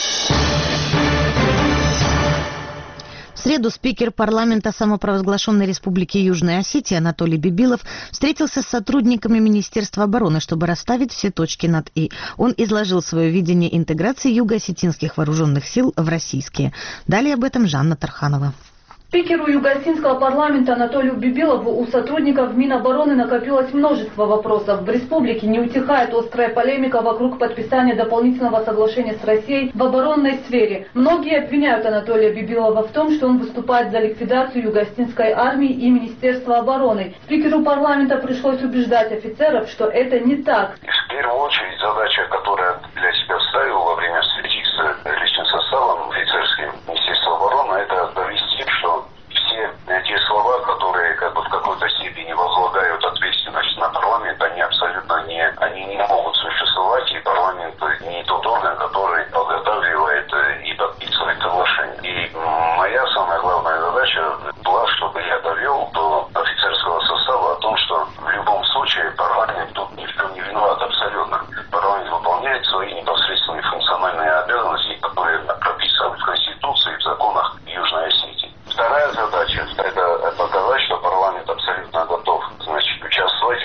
В среду спикер парламента самопровозглашенной Республики Южная Осетия Анатолий Бибилов встретился с сотрудниками Министерства обороны, чтобы расставить все точки над «и». Он изложил свое видение интеграции юго-осетинских вооруженных сил в российские. Далее об этом Жанна Тарханова. Спикеру Юго-Осетинского парламента Анатолию Бибилову у сотрудников Минобороны накопилось множество вопросов. В республике не утихает острая полемика вокруг подписания дополнительного соглашения с Россией в оборонной сфере. Многие обвиняют Анатолия Бибилова в том, что он выступает за ликвидацию Юго-Осетинской армии и Министерства обороны. Спикеру парламента пришлось убеждать офицеров, что это не так. В первую очередь задача, которую для себя ставил во время встречи с личным составом офицерским Министерства обороны, это довести, что все те слова, которые как бы в какой-то степени возлагают ответственность на парламент, они абсолютно не, они не могут существовать, и парламент не тот орган, который подготавливает и подписывает соглашение. И моя самая главная задача была, чтобы я довел до офицерского состава о том, что в любом случае парламент тут ни в чем не виноват абсолютно. Парламент выполняет свои непосредственные функциональные обязанности, которые прописаны в Конституции, в законах Южной Осетии. Вторая задача – это показать, что парламент абсолютно готов, значит, участвовать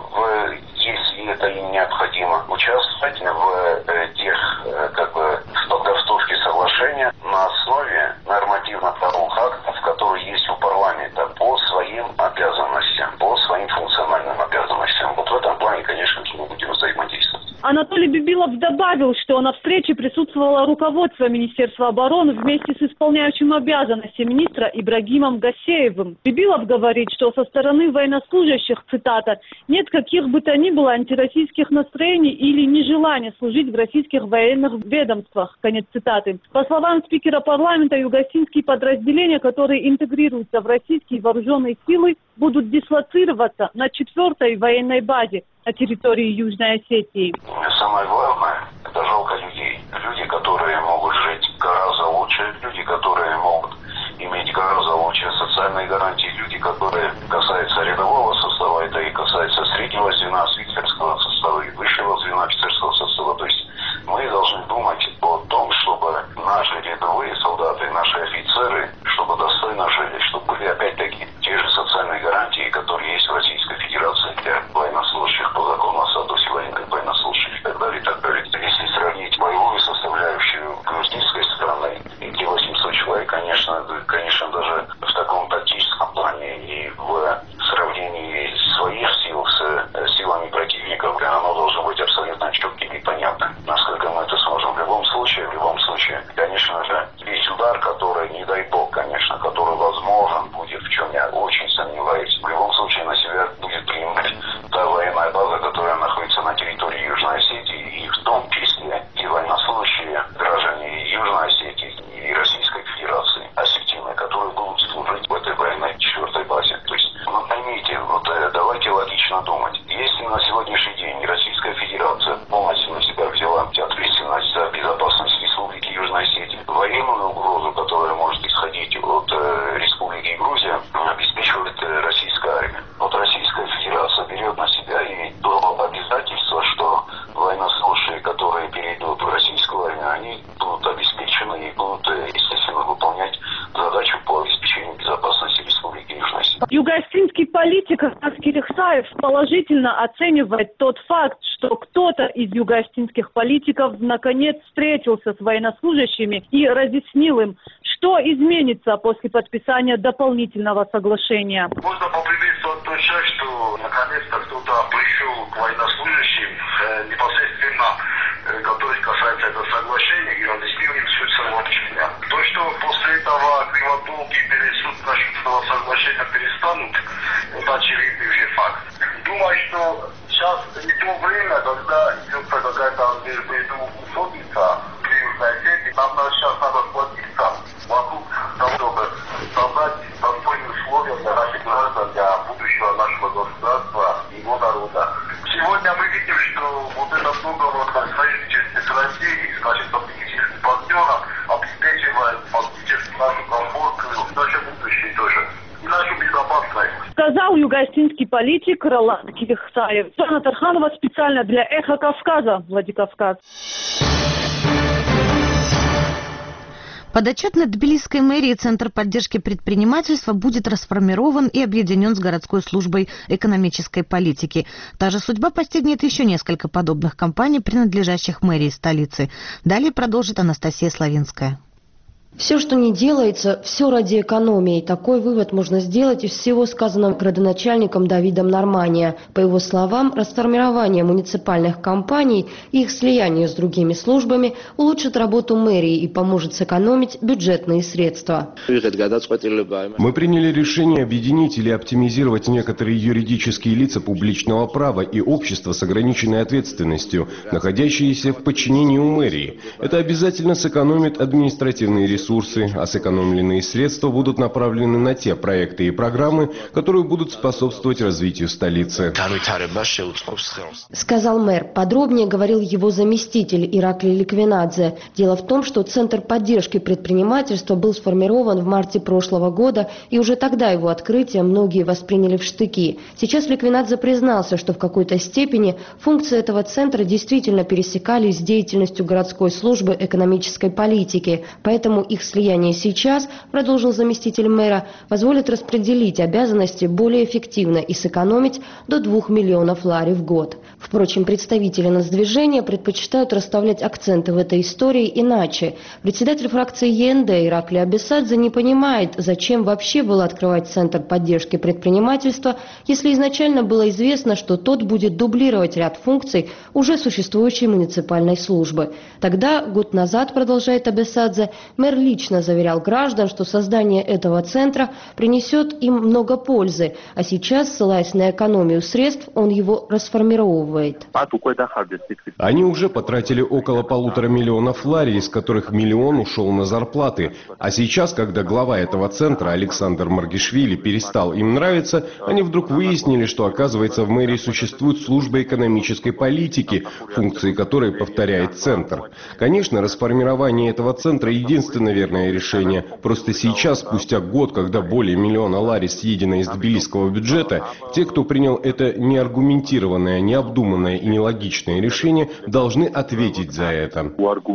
в, если это им необходимо, участвовать в тех, как бы, в подготовке соглашения на основе нормативно-правовых актов, которые есть у парламента по своим обязанностям, по своим функциональным обязанностям. Вот в этом плане, конечно, мы будем взаимодействовать. Анатолий Бибилов добавил, что на встрече присутствовало руководство Министерства обороны вместе с исполняющим обязанности министра Ибрагимом Гасеевым. Бибилов говорит, что со стороны военнослужащих, цитата, «нет каких бы то ни было антироссийских настроений или нежелания служить в российских военных ведомствах». Конец цитаты. По словам спикера парламента, юго-осетинские подразделения, которые интегрируются в российские вооруженные силы, будут дислоцироваться на четвертой военной базе на территории Южной Осетии. Самое главное – это жалко людей. Люди, которые могут жить гораздо лучше, люди, которые могут иметь гораздо лучшие социальные гарантии, люди, которые касаются рядового состава, это и касается среднего звена офицерского состава и высшего звена офицерского состава. То есть мы должны думать о том, чтобы наши рядовые солдаты, наши офицеры, чтобы достойно жили, чтобы были опять-таки те же социальные гарантии, которые есть в Российской Федерации для военнослужащих по закону о статусе военных военнослужащих и так далее, и так далее. Если сравнить боевую составляющую грузинской страны, где восемьсот человек, конечно, конечно, даже в таком тактическом плане и в политик Кирихсаев положительно оценивает тот факт, что кто-то из юго-остинских политиков наконец встретился с военнослужащими и разъяснил им, что изменится после подписания дополнительного соглашения. Можно поприветствовать тот шаг, что наконец-то кто-то пришел к военнослужащим э, непосредственно, э, который касается этого соглашения, и разъяснил им суть соглашения. То, что после этого кривотолки пересуд насчет этого соглашения перестанут, это очевидный уже факт. Думаю, что сейчас не то время, когда идет какая-то междоусобица при Южной Осетии, нам сейчас надо сплотиться вокруг того, чтобы создать достойные условия для наших граждан, для будущего нашего государства и его народа. Сегодня мы видим, что вот этот договор союзничества с Россией, с нашим стратегическим партнером, обеспечивает фактически нашу комфортную, наше будущее тоже. И нашу безопасность. Сказал юго-остинский политик Ролан Кирихсаев. Жанна Тарханова специально для «Эхо Кавказа», Владикавказ. Подотчетный Тбилисской мэрии Центр поддержки предпринимательства будет расформирован и объединен с городской службой экономической политики. Та же судьба постигнет еще несколько подобных компаний, принадлежащих мэрии столицы. Далее продолжит Анастасия Славинская. Все, что не делается, все ради экономии. Такой вывод можно сделать из всего сказанного градоначальником Давидом Нормания. По его словам, расформирование муниципальных компаний и их слияние с другими службами улучшит работу мэрии и поможет сэкономить бюджетные средства. Мы приняли решение объединить или оптимизировать некоторые юридические лица публичного права и общества с ограниченной ответственностью, находящиеся в подчинении у мэрии. Это обязательно сэкономит административные ресурсы. Ресурсы, а сэкономленные средства будут направлены на те проекты и программы, которые будут способствовать развитию столицы. Сказал мэр. Подробнее говорил его заместитель Ираклий Ликвинадзе. Дело в том, что Центр поддержки предпринимательства был сформирован в марте прошлого года, и уже тогда его открытие многие восприняли в штыки. Сейчас Ликвинадзе признался, что в какой-то степени функции этого центра действительно пересекались с деятельностью городской службы экономической политики, поэтому их слияние сейчас, продолжил заместитель мэра, позволит распределить обязанности более эффективно и сэкономить до двух миллионов лари в год. Впрочем, представители нацдвижения предпочитают расставлять акценты в этой истории иначе. Председатель фракции ЕНД Ираклий Абесадзе не понимает, зачем вообще было открывать Центр поддержки предпринимательства, если изначально было известно, что тот будет дублировать ряд функций уже существующей муниципальной службы. Тогда, год назад, продолжает Абесадзе, мэр лично заверял граждан, что создание этого центра принесет им много пользы, а сейчас, ссылаясь на экономию средств, он его расформировывает. Они уже потратили около полутора миллионов лари, из которых миллион ушел на зарплаты. А сейчас, когда глава этого центра Александр Маргишвили перестал им нравиться, они вдруг выяснили, что, оказывается, в мэрии существует служба экономической политики, функции которой повторяет центр. Конечно, расформирование этого центра единственное верное решение. Просто сейчас, спустя год, когда более миллиона лари съедено из тбилисского бюджета, те, кто принял это неаргументированное, необдуманное и нелогичное решение, должны ответить за это.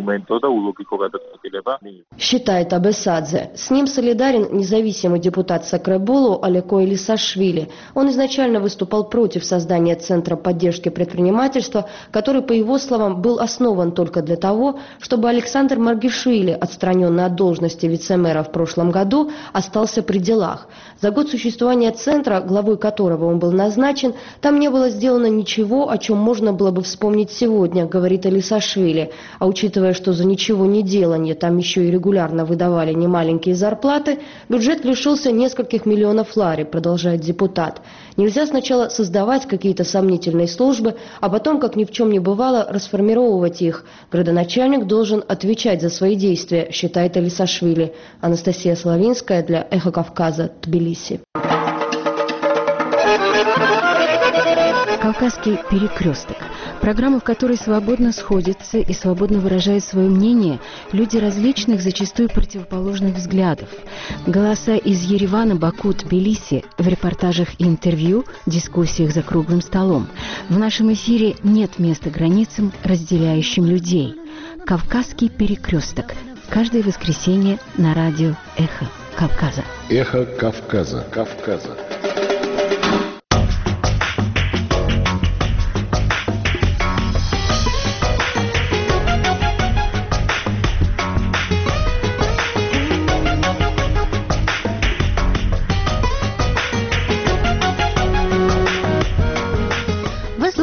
Считает Абесадзе. С ним солидарен независимый депутат Сакреболу Алеко Элисашвили. Он изначально выступал против создания Центра поддержки предпринимательства, который, по его словам, был основан только для того, чтобы Александр Маргишвили, отстраненный от должности вице-мэра в прошлом году, остался при делах. За год существования центра, главой которого он был назначен, там не было сделано ничего, о чем можно было бы вспомнить сегодня, говорит Элисашвили. А учитывая, что за ничего не делание там еще и регулярно выдавали немаленькие зарплаты, бюджет лишился нескольких миллионов лари, продолжает депутат. Нельзя сначала создавать какие-то сомнительные службы, а потом, как ни в чем не бывало, расформировывать их. Градоначальник должен отвечать за свои действия, считает Элисашвили. Анастасия Славинская для «Эхо Кавказа», Тбилиси. «Кавказский перекресток». Программа, в которой свободно сходятся и свободно выражают свое мнение люди различных, зачастую противоположных взглядов. Голоса из Еревана, Баку, Тбилиси в репортажах и интервью, дискуссиях за круглым столом. В нашем эфире нет места границам, разделяющим людей. «Кавказский перекресток». Каждое воскресенье на радио «Эхо Кавказа». «Эхо Кавказа». Кавказа.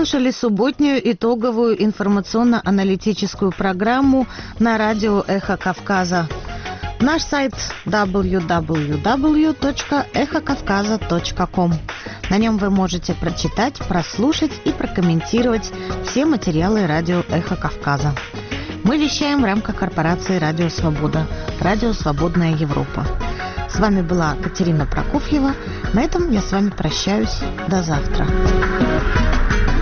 слушали субботнюю итоговую информационно-аналитическую программу на радио «Эхо Кавказа». Наш сайт дабл ю дабл ю дабл ю точка эхо кавказа точка ком. На нем вы можете прочитать, прослушать и прокомментировать все материалы радио «Эхо Кавказа». Мы вещаем в рамках корпорации «Радио Свобода», «Радио Свободная Европа». С вами была Катерина Прокофьева. На этом я с вами прощаюсь. До завтра.